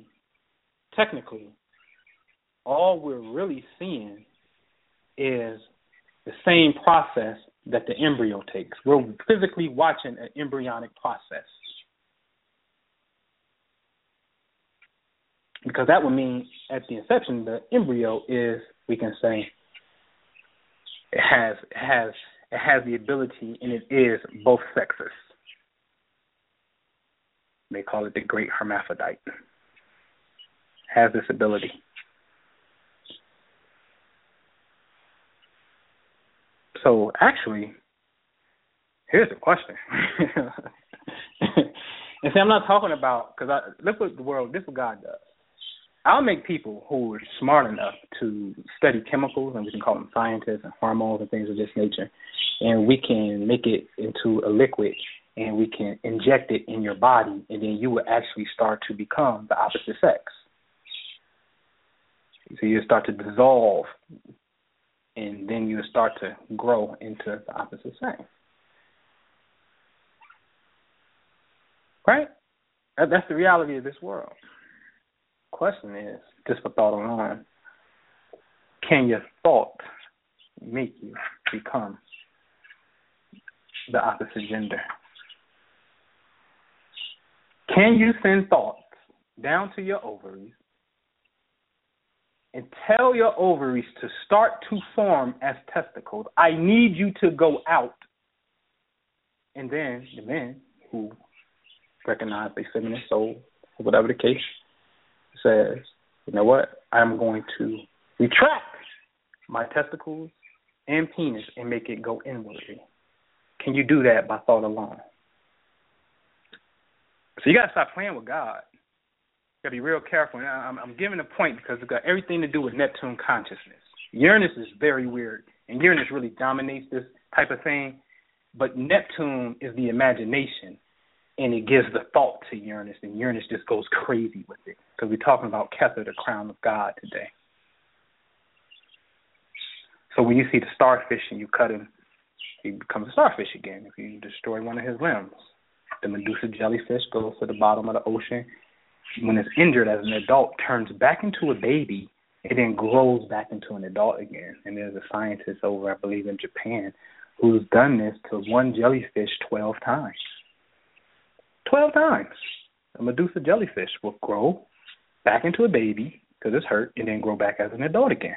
all we're really seeing is the same process that the embryo takes. We're physically watching an embryonic process. Because that would mean at the inception, the embryo is, we can say, it has the ability, and it is both sexes. They call it the great hermaphrodite. Has this ability. So actually, here's the question. And see, I'm not talking about, because look what the world, this is what God does. I'll make people who are smart enough to study chemicals, and we can call them scientists and hormones and things of this nature, and we can make it into a liquid and we can inject it in your body, and then you will actually start to become the opposite sex. So you start to dissolve, and then you start to grow into the opposite sex. Right? That's the reality of this world. Question is, just for thought alone, can your thought make you become the opposite gender? Can you send thoughts down to your ovaries and tell your ovaries to start to form as testicles? I need you to go out. And then the men who recognize their feminine soul, or whatever the case, says, you know what, I'm going to retract my testicles and penis and make it go inwardly. Can you do that by thought alone? So you got to stop playing with God. You got to be real careful. And I'm giving a point because it's got everything to do with Neptune consciousness. Uranus is very weird, and Uranus really dominates this type of thing. But Neptune is the imagination, and it gives the thought to Uranus, and Uranus just goes crazy with it. Because we're talking about Kether, the crown of God, today. So when you see the starfish and you cut him, he becomes a starfish again if you destroy one of his limbs. The Medusa jellyfish goes to the bottom of the ocean. When it's injured as an adult, turns back into a baby, and then grows back into an adult again. And there's a scientist over, I believe, in Japan who's done this to one jellyfish 12 times. 12 times. A Medusa jellyfish will grow back into a baby because it's hurt and then grow back as an adult again.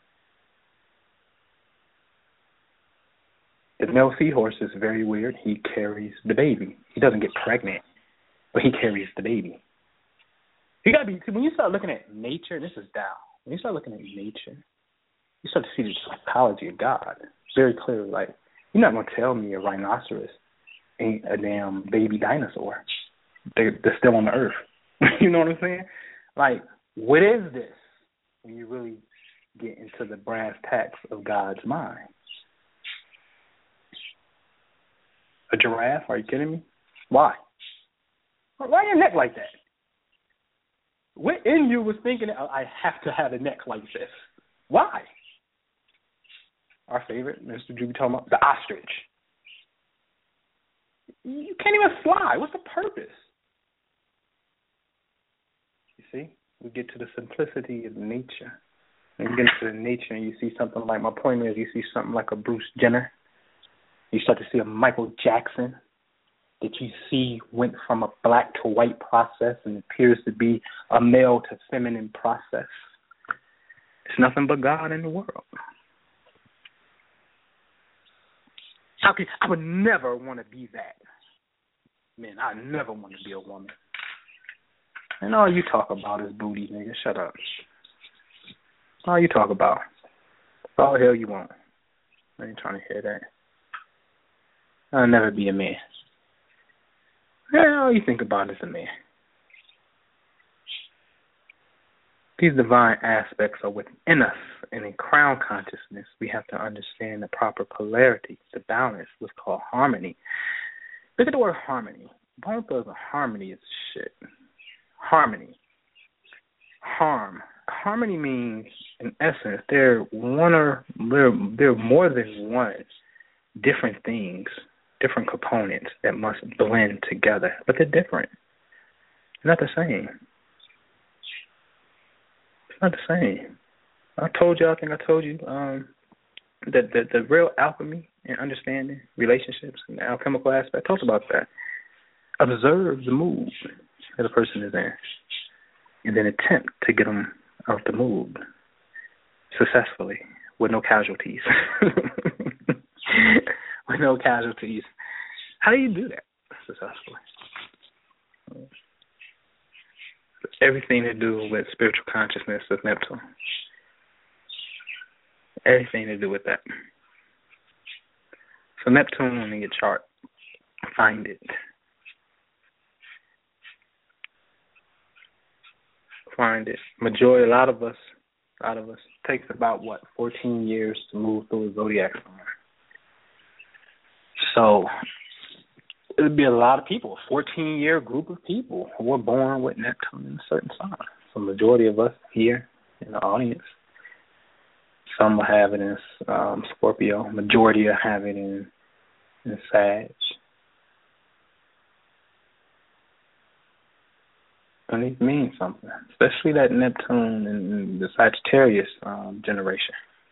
The male seahorse is very weird. He carries the baby. He doesn't get pregnant, but he carries the baby. You gotta be, when you start looking at nature, this is Tao. When you start looking at nature, you start to see the psychology of God very clearly. Like, you're not gonna tell me a rhinoceros ain't a damn baby dinosaur. They're still on the earth. You know what I'm saying? Like, what is this when you really get into the brass tacks of God's mind? A giraffe? Are you kidding me? Why? Why your neck like that? What in you was thinking, I have to have a neck like this? Why? Our favorite, Mr. Drew, talking about the ostrich. You can't even fly. What's the purpose? You see? We get to the simplicity of nature. When you get into the nature and you see something like, my point is, you see something like a Bruce Jenner. You start to see a Michael Jackson that you see went from a black to white process and appears to be a male to feminine process. It's nothing but God in the world. I would never want to be that. Man, I never want to be a woman. And all you talk about is booty, nigga. Shut up. All you talk about. All the hell you want. I ain't trying to hear that. I'll never be a man. Yeah, all you think about is a man. These divine aspects are within us, and in crown consciousness, we have to understand the proper polarity, the balance, what's called harmony. Look at the word harmony. Bone Thugs and harmony is shit. Harmony. Harmony means, in essence, they're more than one different things, different components that must blend together, but they're different. They're not the same. It's not the same. I think I told you that the real alchemy and understanding relationships and the alchemical aspect talks about that. Observe the mood that a person is in, and then attempt to get them out the mood successfully with no casualties. With no casualties. How do you do that successfully? Everything to do with spiritual consciousness of Neptune. Everything to do with that. So Neptune in your chart, find it. Find it. Majority, a lot of us, takes about 14 years to move through a zodiac sign. So it'd be a lot of people, a 14-year group of people who were born with Neptune in a certain sign. So the majority of us here in the audience, some will have it in Scorpio. Majority will have it in Sag. And it means something, especially that Neptune and the Sagittarius generation.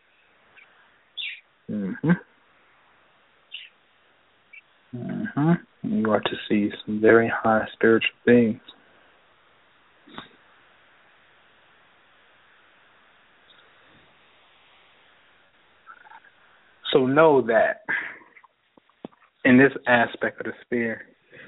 You are to see some very high spiritual things. So know that in this aspect of the sphere,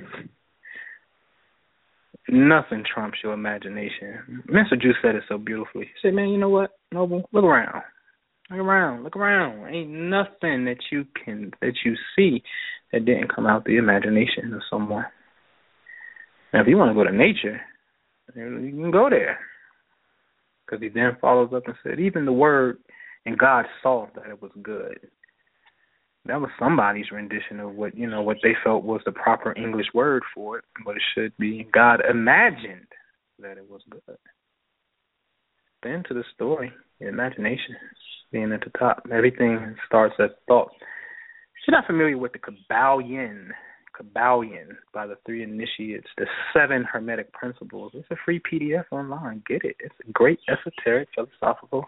nothing trumps your imagination. Mr. Drew said it so beautifully. He said, man, you know what, Noble? Look around. Look around. Ain't nothing that you see that didn't come out the imagination of someone. Now, if you want to go to nature, you can go there. Because he then follows up and said, even the word, and God saw that it was good. That was somebody's rendition of what they felt was the proper English word for it, what it should be. God imagined that it was good. Then to the story, the imagination being at the top. Everything starts at thought. If you're not familiar with the Kabbalion by the 3 initiates, the 7 Hermetic principles, it's a free PDF online. Get it. It's a great esoteric philosophical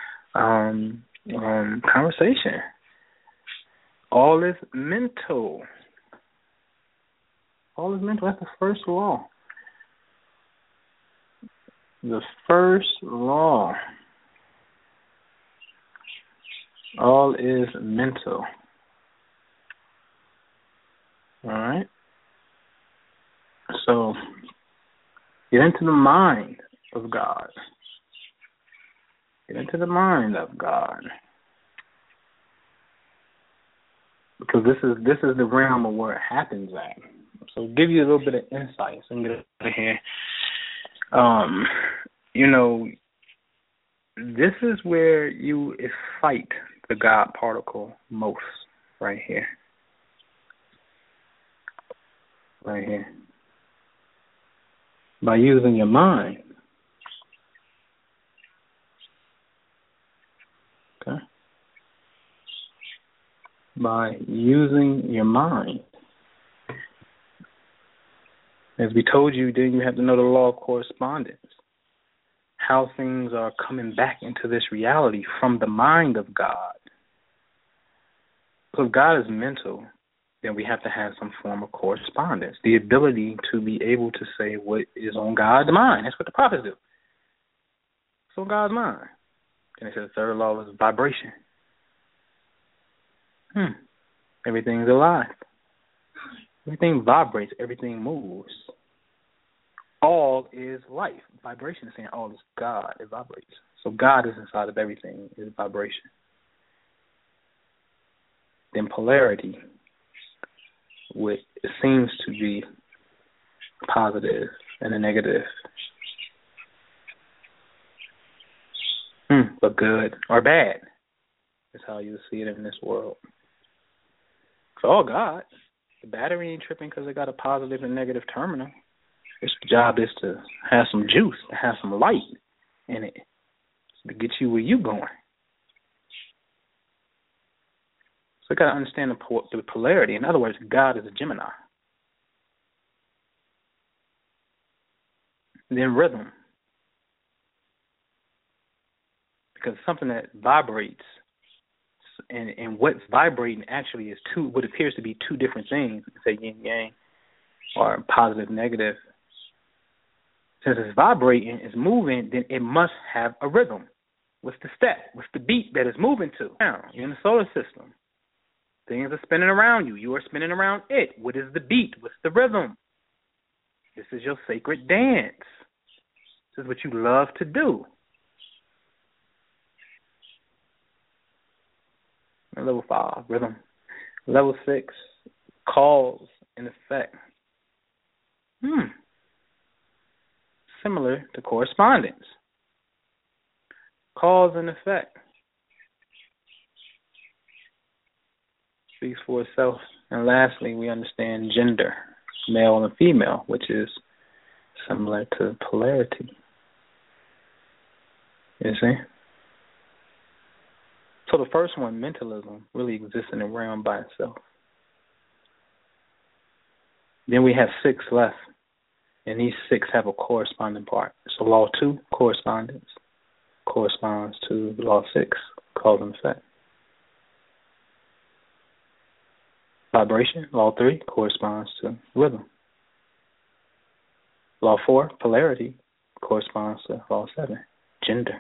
conversation. All is mental. That's the first law. The first law. All is mental. All right? So, get into the mind of God. Get into the mind of God. Because this is the realm of where it happens at. So give you a little bit of insight so we can get out of here. This is where you fight the God particle most, right here. Right here. By using your mind. Okay? By using your mind. As we told you, then you have to know the law of correspondence. How things are coming back into this reality from the mind of God. So if God is mental, then we have to have some form of correspondence. The ability to be able to say what is on God's mind. That's what the prophets do. It's on God's mind. And it says the third law is vibration. Everything's alive. Everything vibrates. Everything moves. All is life. Vibration is saying all is God. It vibrates. So God is inside of everything. Is vibration. Then polarity, which seems to be positive and a negative. But good or bad is how you see it in this world. It's all God. The battery ain't tripping because it got a positive and negative terminal. Its job is to have some juice, to have some light in it, to get you where you going. So you got to understand the polarity. In other words, God is a Gemini. Then rhythm. Because something that vibrates, and what's vibrating actually is what appears to be two different things, say yin yang, or positive, negative. Since it's vibrating, it's moving, then it must have a rhythm. What's the step? What's the beat that it's moving to? Now, you're in the solar system. Things are spinning around you. You are spinning around it. What is the beat? What's the rhythm? This is your sacred dance. This is what you love to do. Level 5, rhythm. Level 6, cause and effect. Similar to correspondence. Cause and effect. Speaks for itself. And lastly, we understand gender, male and female, which is similar to polarity. You see? So the first one, mentalism, really exists in a realm by itself. Then we have 6 left, and these 6 have a corresponding part. So law 2, correspondence, corresponds to law 6, cause and effect. Vibration, law 3, corresponds to rhythm. Law 4, polarity, corresponds to law 7, gender.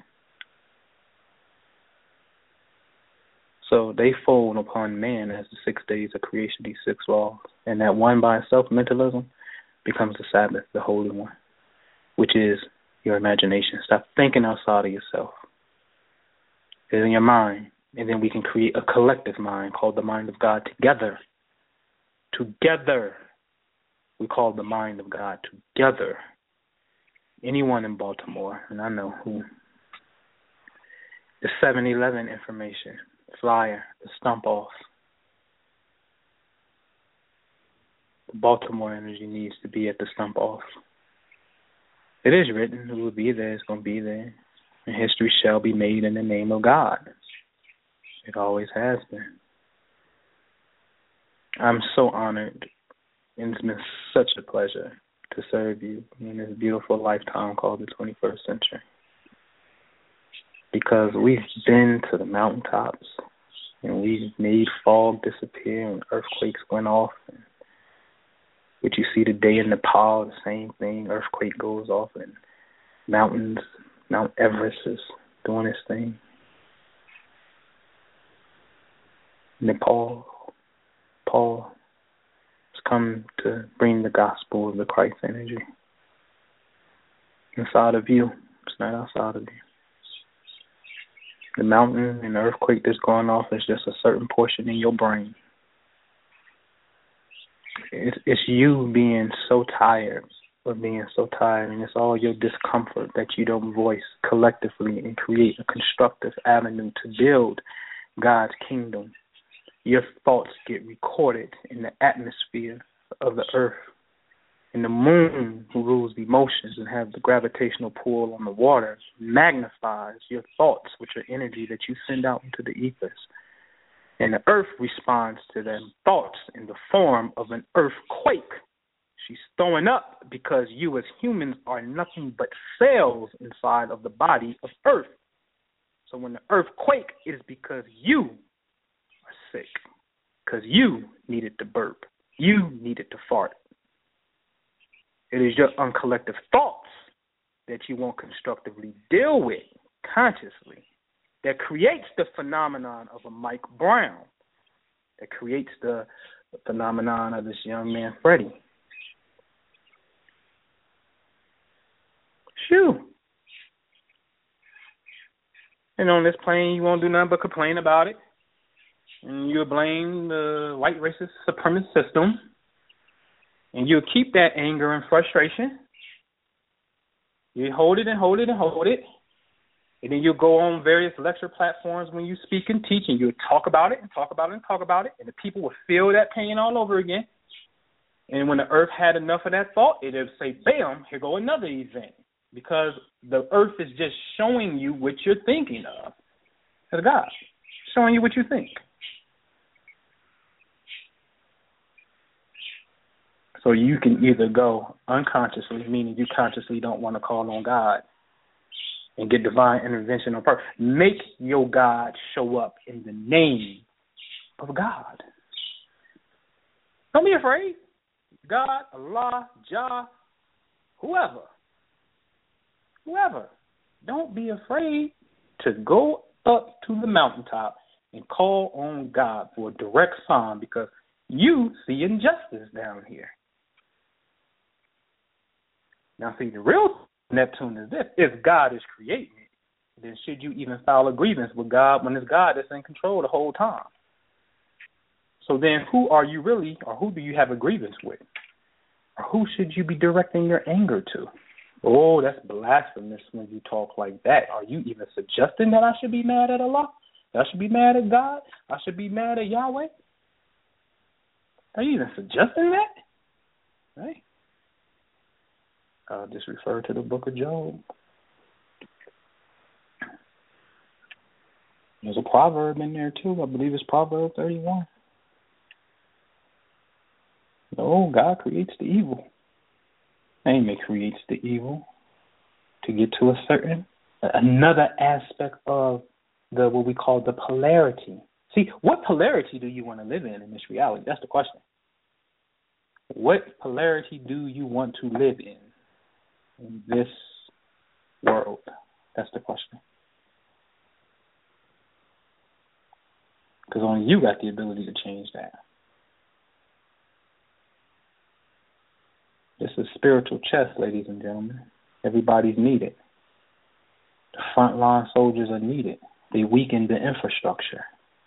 So they fold upon man as the 6 days of creation, these 6 laws. And that one by itself, mentalism, becomes the Sabbath, the holy one, which is your imagination. Stop thinking outside of yourself. It's in your mind. And then we can create a collective mind called the mind of God together. Together. We call the mind of God together. Anyone in Baltimore, and I know who. The 7-Eleven information, flyer, the stump off. The Baltimore energy needs to be at the stump off. It is written, it will be there, it's going to be there. And history shall be made in the name of God. It always has been. I'm so honored, and it's been such a pleasure to serve you in this beautiful lifetime called the 21st century. Because we've been to the mountaintops, and we've made fog disappear, and earthquakes went off. And what you see today in Nepal, the same thing, earthquake goes off, and mountains, Mount Everest is doing its thing. Nepal, Paul has come to bring the gospel of the Christ energy inside of you. It's not outside of you. The mountain and the earthquake that's going off is just a certain portion in your brain. It's you being so tired of being so tired, and it's all your discomfort that you don't voice collectively and create a constructive avenue to build God's kingdom. Your thoughts get recorded in the atmosphere of the earth. And the moon, who rules the emotions and has the gravitational pull on the water, magnifies your thoughts, which are energy that you send out into the ethers. And the earth responds to them thoughts in the form of an earthquake. She's throwing up because you as humans are nothing but cells inside of the body of earth. So when the earthquake, it is because you are sick, because you needed to burp, you needed to fart. It is your uncollective thoughts that you won't constructively deal with consciously that creates the phenomenon of a Mike Brown, that creates the phenomenon of this young man, Freddie. Shoo. And on this plane, you won't do nothing but complain about it. And you'll blame the white racist supremacist system. And you'll keep that anger and frustration. You hold it and hold it and hold it. And then you'll go on various lecture platforms when you speak and teach, and you'll talk about it and talk about it and talk about it. And the people will feel that pain all over again. And when the earth had enough of that thought, it'll say, bam, here go another event. Because the earth is just showing you what you're thinking of. As God, showing you what you think. So you can either go unconsciously, meaning you consciously don't want to call on God and get divine intervention on purpose. Make your God show up in the name of God. Don't be afraid. God, Allah, Jah, whoever. Don't be afraid to go up to the mountaintop and call on God for a direct sign, because you see injustice down here. Now, see, the real Neptune is this. If God is creating it, then should you even file a grievance with God when it's God that's in control the whole time? So then who are you really, or who do you have a grievance with? Or who should you be directing your anger to? Oh, that's blasphemous when you talk like that. Are you even suggesting that I should be mad at Allah? That I should be mad at God? I should be mad at Yahweh? Are you even suggesting that? Right? I'll just refer to the book of Job. There's a proverb in there, too. I believe it's Proverb 31. No, God creates the evil. He creates the evil to get to another aspect of what we call the polarity. See, what polarity do you want to live in this reality? That's the question. What polarity do you want to live in this world? That's the question. Because only you got the ability to change that. This is spiritual chess, ladies and gentlemen. Everybody's needed. The frontline soldiers are needed. They weaken the infrastructure.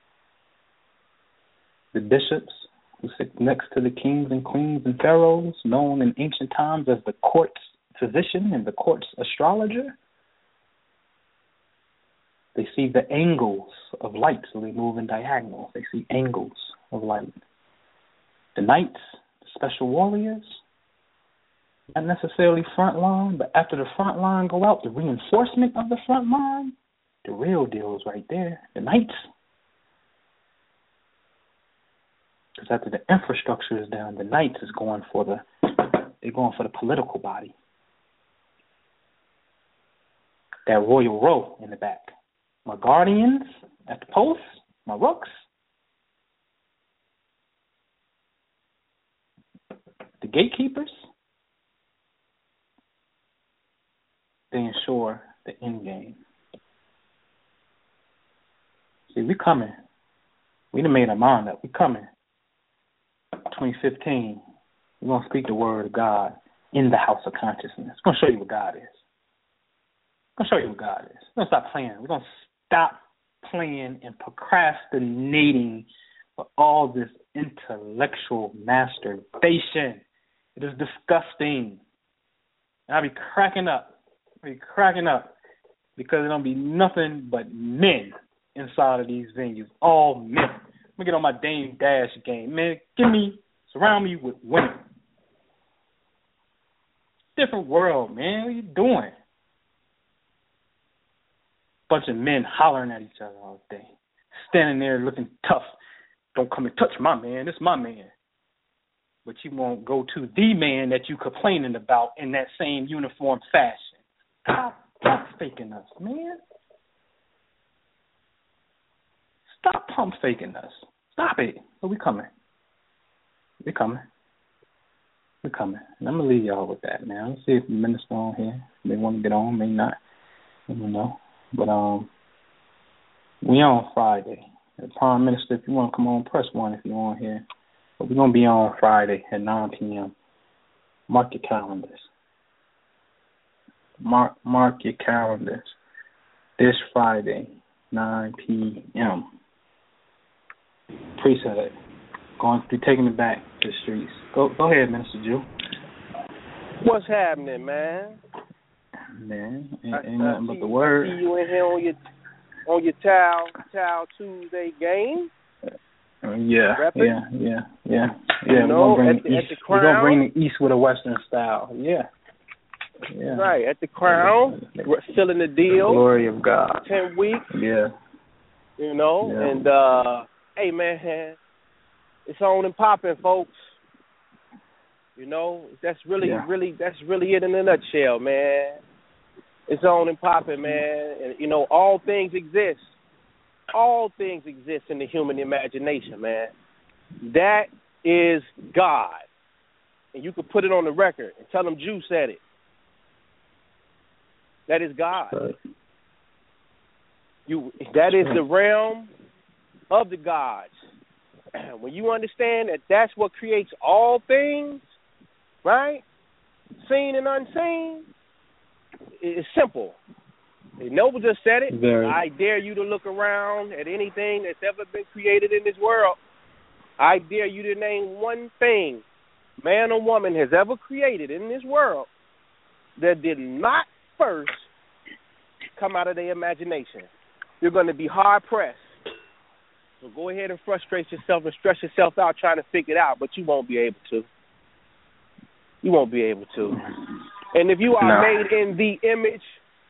The bishops who sit next to the kings and queens and pharaohs, known in ancient times as the court's physician and the court's astrologer, they see the angles of light, so they move in diagonals. They see angles of light. The knights, the special warriors, not necessarily front line, but after the front line go out, the reinforcement of the front line, the real deal is right there. The knights. Because after the infrastructure is down, the knights is going for the political body. That royal row in the back. My guardians at the post, my rooks. The gatekeepers. They ensure the end game. See, we coming. We done made our mind up. We coming. 2015, we're going to speak the word of God in the house of consciousness. We're going to show you what God is. We're going to show you what God is. We're going to stop playing. We're going to stop playing and procrastinating for all this intellectual masturbation. It is disgusting. And I'll be cracking up. Because there's going to be nothing but men inside of these venues. All men. Let me get on my Dame Dash game. Man, surround me with women. Different world, man. What are you doing? Bunch of men hollering at each other all day. Standing there looking tough. Don't come and touch my man. This is my man. But you won't go to the man that you complaining about in that same uniform fashion. Stop faking us, man. Stop pump faking us. Stop it. But we coming. And I'm going to leave y'all with that, man. Let's see if the minister on here. They want to get on, may not. I don't know. But we on Friday. The Prime Minister, if you want to come on, press 1 if you're on here. But we're going to be on Friday at 9 p.m. Mark your calendars. Mark your calendars. This Friday, 9 p.m. Appreciate it. Going to be taking it back to the streets. Go ahead, Minister Jew. What's happening, man? Man, ain't nothing but the word. I see you in here on your Towel Tuesday game. Yeah. You know, at the Crown. We're going to bring the East with a Western style. Yeah. Right, at the Crown, filling the deal. The glory of God. 10 weeks. Yeah. You know, and, hey, man, it's on and popping, folks. You know, that's really it in a nutshell, man. It's on and popping, man. And, you know, all things exist. All things exist in the human imagination, man. That is God. And you could put it on the record and tell them Jew said it. That is God. That is the realm of the gods. When you understand that that's what creates all things, right? Seen and unseen, it's simple. Noble just said it. I dare you to look around at anything that's ever been created in this world. I dare you to name one thing man or woman has ever created in this world that did not first come out of their imagination. You're going to be hard-pressed So go ahead and frustrate yourself and stress yourself out trying to figure it out, but you won't be able to. You won't be able to. And if you are made in the image,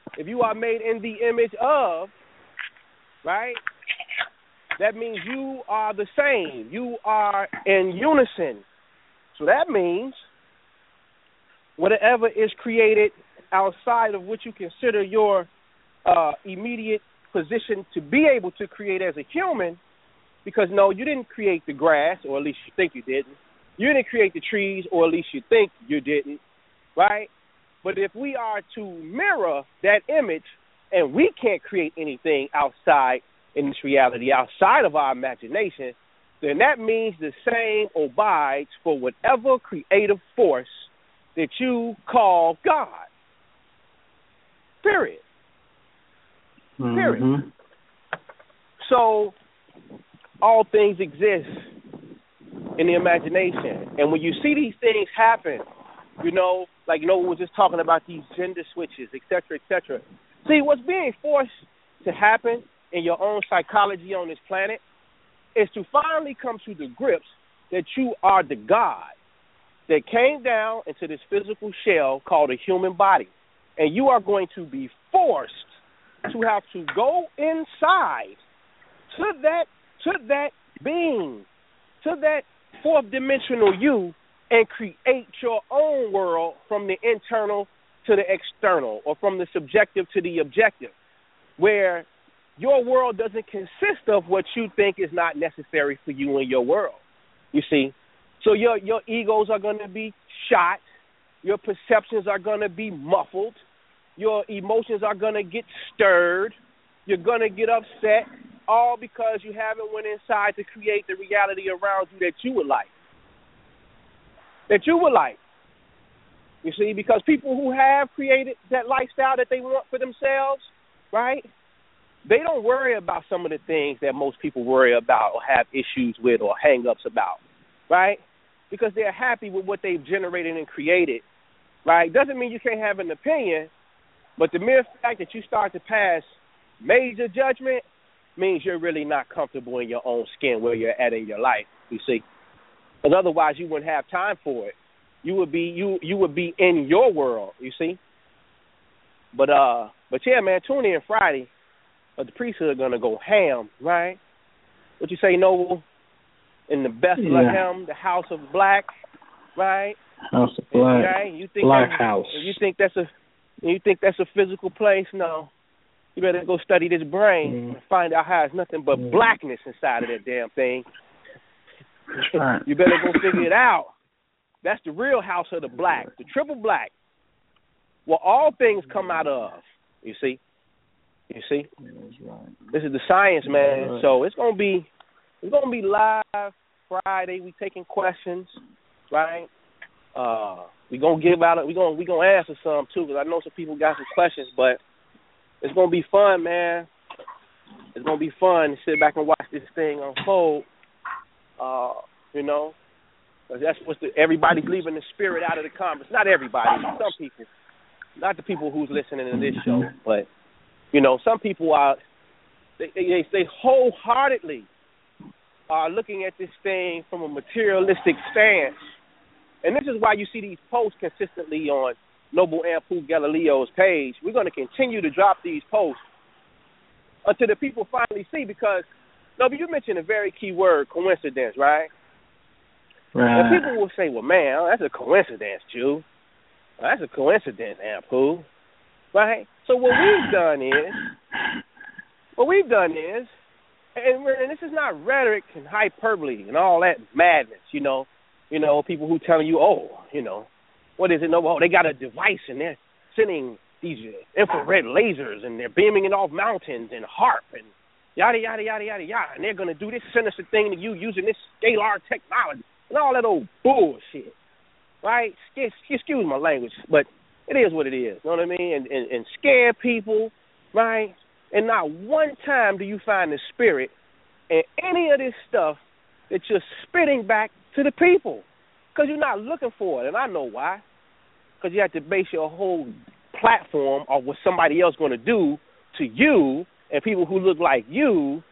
of, right, that means you are the same. You are in unison. So that means whatever is created outside of what you consider your immediate position to be able to create as a human, because no, you didn't create the grass, or at least you think you didn't. You didn't create the trees, or at least you think you didn't, right? But if we are to mirror that image and we can't create anything outside in this reality, outside of our imagination, then that means the same abides for whatever creative force that you call God. Period. Mm-hmm. Period. So all things exist in the imagination. And when you see these things happen, we were just talking about these gender switches, et cetera. See, what's being forced to happen in your own psychology on this planet is to finally come to the grips that you are the God that came down into this physical shell called a human body. And you are going to be forced to have to go inside to that being, to that fourth dimensional you, and create your own world from the internal to the external, or from the subjective to the objective, where your world doesn't consist of what you think is not necessary for you in your world. You see? So your egos are going to be shot. Your perceptions are going to be muffled. Your emotions are going to get stirred. You're going to get upset, all because you haven't went inside to create the reality around you that you would like. You see, because people who have created that lifestyle that they want for themselves, right, they don't worry about some of the things that most people worry about or have issues with or hang-ups about, right, because they're happy with what they've generated and created, right? Doesn't mean you can't have an opinion, but the mere fact that you start to pass major judgment means you're really not comfortable in your own skin where you're at in your life, you see. Because otherwise you wouldn't have time for it. You would be in your world, you see. But yeah, man, tune in Friday. But the priesthood are gonna go ham, right? What you say, Noble? In the Bethlehem, the House of Black, right? House of Black. Right? You think Black House. You think that's a physical place? No. You better go study this brain and find out how it's nothing but blackness inside of that damn thing. That's right. You better go figure it out. That's the real house of the black, the triple black, where all things come out of. You see? That's right. This is the science, man. Right. So it's gonna be live Friday. We taking questions, right? We gonna give out. We gonna answer some too, because I know some people got some questions, but it's gonna be fun, man. It's gonna be fun to sit back and watch this thing unfold. That's everybody's leaving the spirit out of the conversation. Not everybody, some people. Not the people who's listening to this show, but some people are. They wholeheartedly are looking at this thing from a materialistic stance, and this is why you see these posts consistently on Noble Ampu Galileo's page. We're going to continue to drop these posts until the people finally see, because Noble, you mentioned a very key word, coincidence, right? Right. And people will say, well, man, that's a coincidence, Jew. That's a coincidence, Ampu. Right? So what we've done is, and this is not rhetoric and hyperbole and all that madness, people who telling you, what is it? No, they got a device and they're sending these infrared lasers and they're beaming it off mountains and HARP and yada, yada, yada, yada, yada. And they're going to do this sinister thing to you using this scalar technology and all that old bullshit, right? Excuse my language, but it is what it is, you know what I mean? And scare people, right? And not one time do you find the spirit in any of this stuff that you're spitting back to the people, because you're not looking for it, and I know why. Because you have to base your whole platform on what somebody else going to do to you and people who look like you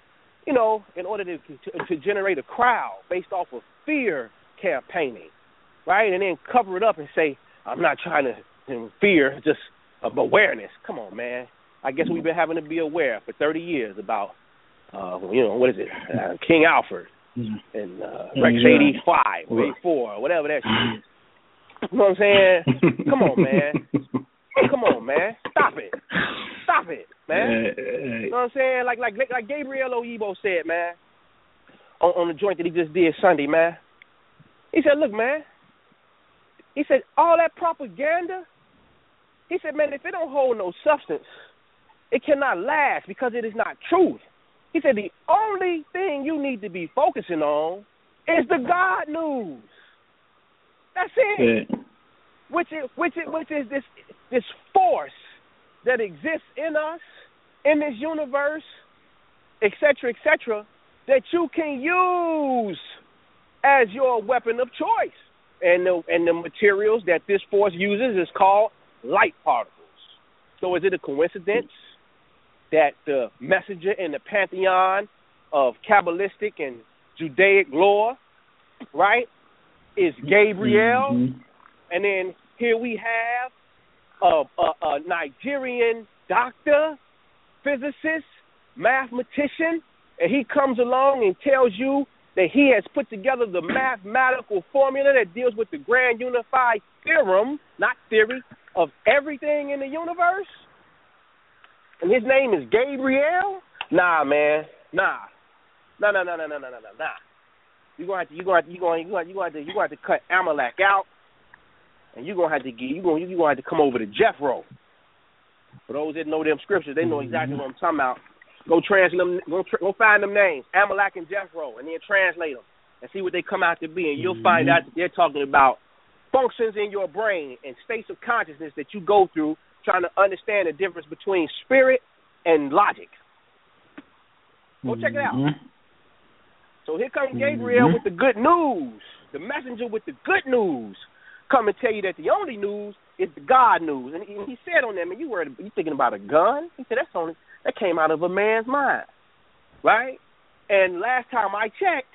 you know, in order to generate a crowd based off of fear campaigning, right? And then cover it up and say, I'm not trying to fear, just awareness. Come on, man. I guess we've been having to be aware for 30 years about, what is it, King Alfred and Rex 85 or 84 or whatever that shit is. You know what I'm saying? Come on, man. Come on, man. Stop it, man. You know what I'm saying? Like Gabriel Oyibo said, man, on the joint that he just did Sunday, man. He said, look, man. He said, all that propaganda, he said, man, if it don't hold no substance, it cannot last because it is not truth. He said, the only thing you need to be focusing on is the God news. That's it. Yeah. Which is this force that exists in us, in this universe, et cetera, that you can use as your weapon of choice. And the materials that this force uses is called light particles. So is it a coincidence that the messenger in the pantheon of Kabbalistic and Judaic lore, right, is Gabriel? Mm-hmm. And then here we have a Nigerian doctor, physicist, mathematician, and he comes along and tells you that he has put together the mathematical formula that deals with the grand unified theorem, not theory, of everything in the universe. And his name is Gabriel? Nah, man. Nah. You're going to have to cut Amalek out, and you're going to have to come over to Jethro. For those that know them scriptures, they know exactly what I'm talking about. Go translate them. Go find them names, Amalek and Jethro, and then translate them and see what they come out to be. And you'll find out that they're talking about functions in your brain and states of consciousness that you go through trying to understand the difference between spirit and logic. Go check it out. So here comes Gabriel with the good news, the messenger with the good news, come and tell you that the only news is the God news. And he said on them, you thinking about a gun? He said that came out of a man's mind, right? And last time I checked,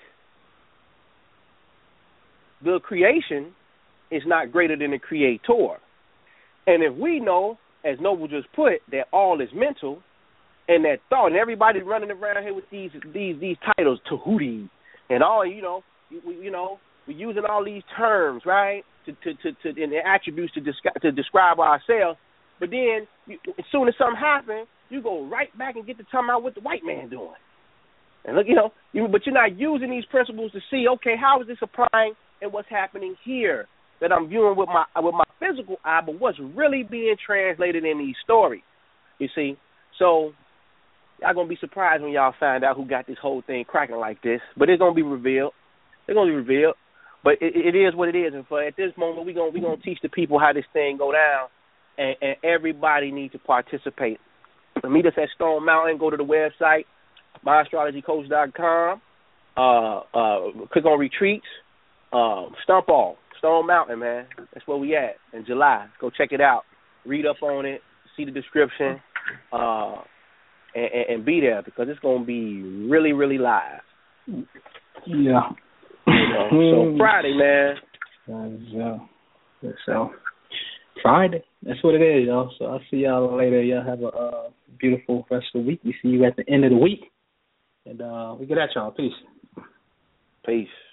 the creation is not greater than the creator. And if we know, as Noble just put, that all is mental, and that thought, and everybody running around here with these titles, Tahuti, and all, we're using all these terms, right, to and attributes to describe ourselves. But then, as soon as something happens, you go right back and get to talking about what the white man doing. And look, but you're not using these principles to see, okay, how is this applying and what's happening here that I'm viewing with my physical eye, but what's really being translated in these stories, you see? So y'all going to be surprised when y'all find out who got this whole thing cracking like this, but it's going to be revealed. It's going to be revealed. But it is what it is, and at this moment, we're gonna teach the people how this thing go down, and everybody needs to participate. Meet us at Stone Mountain. Go to the website, myastrologycoach.com. Click on retreats. Stump off Stone Mountain, man. That's where we at in July. Go check it out. Read up on it. See the description, and be there because it's gonna be really, really live. Yeah. So Friday, man. So Friday. That's what it is, y'all. So I'll see y'all later. Y'all have a beautiful rest of the week. We see you at the end of the week. And we get at y'all. Peace. Peace.